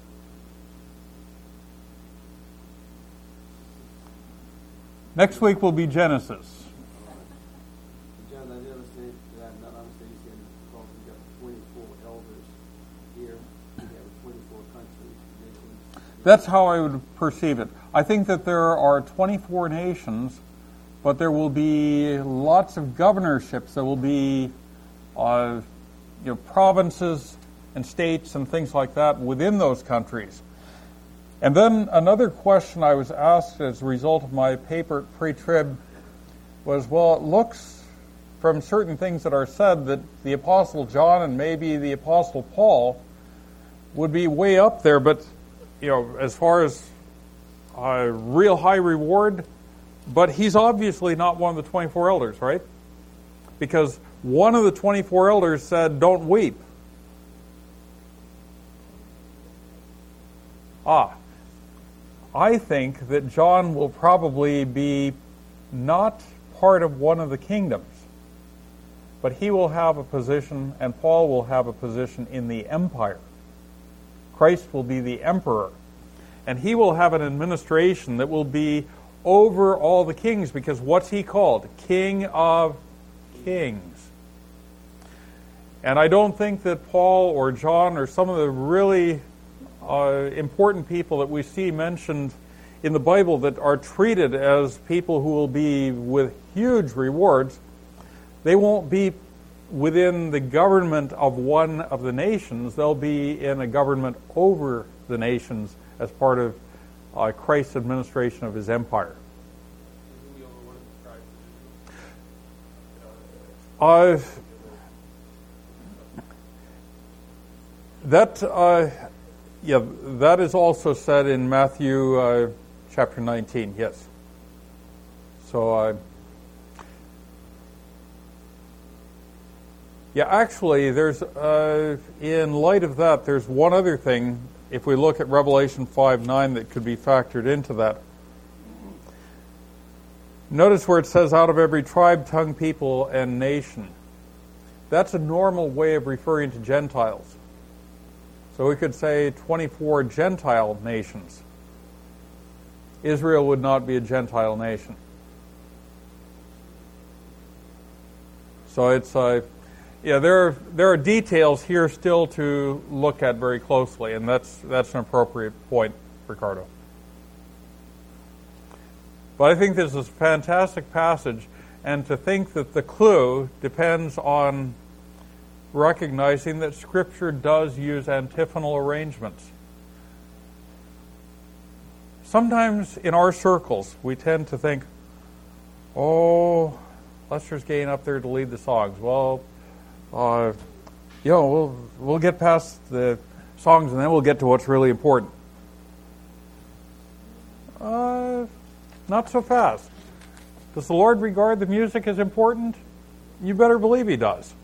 Next week will be Genesis. John, I understand that, not understand you said because we got twenty-four elders here, we have twenty-four countries, nations. That's how I would perceive it. I think that there are twenty-four nations, but there will be lots of governorships. There will be uh, you know, provinces and states and things like that within those countries. And then another question I was asked as a result of my paper at Pre-Trib was, well, it looks from certain things that are said that the Apostle John and maybe the Apostle Paul would be way up there, but, you know, as far as a real high reward, but he's obviously not one of the twenty-four elders, right? Because one of the twenty-four elders said, don't weep. Ah. I think that John will probably be not part of one of the kingdoms, but he will have a position, and Paul will have a position in the empire. Christ will be the emperor, and he will have an administration that will be over all the kings, because what's he called? King of Kings. And I don't think that Paul or John or some of the really Uh, important people that we see mentioned in the Bible that are treated as people who will be with huge rewards, they won't be within the government of one of the nations. They'll be in a government over the nations as part of uh, Christ's administration of his empire. Uh, that... Uh, Yeah, that is also said in Matthew uh, chapter nineteen, yes. So, uh, yeah, actually, there's, uh, in light of that, there's one other thing, if we look at Revelation five nine, that could be factored into that. Notice where it says, out of every tribe, tongue, people, and nation. That's a normal way of referring to Gentiles. So we could say twenty-four Gentile nations. Israel would not be a Gentile nation. So it's, uh, yeah, there are, there are details here still to look at very closely, and that's that's an appropriate point, Ricardo. But I think this is a fantastic passage, and to think that the clue depends on recognizing that Scripture does use antiphonal arrangements. Sometimes in our circles, we tend to think, oh, Lester's getting up there to lead the songs. Well, uh, you know, we'll, we'll get past the songs and then we'll get to what's really important. Uh, not so fast. Does the Lord regard the music as important? You better believe He does.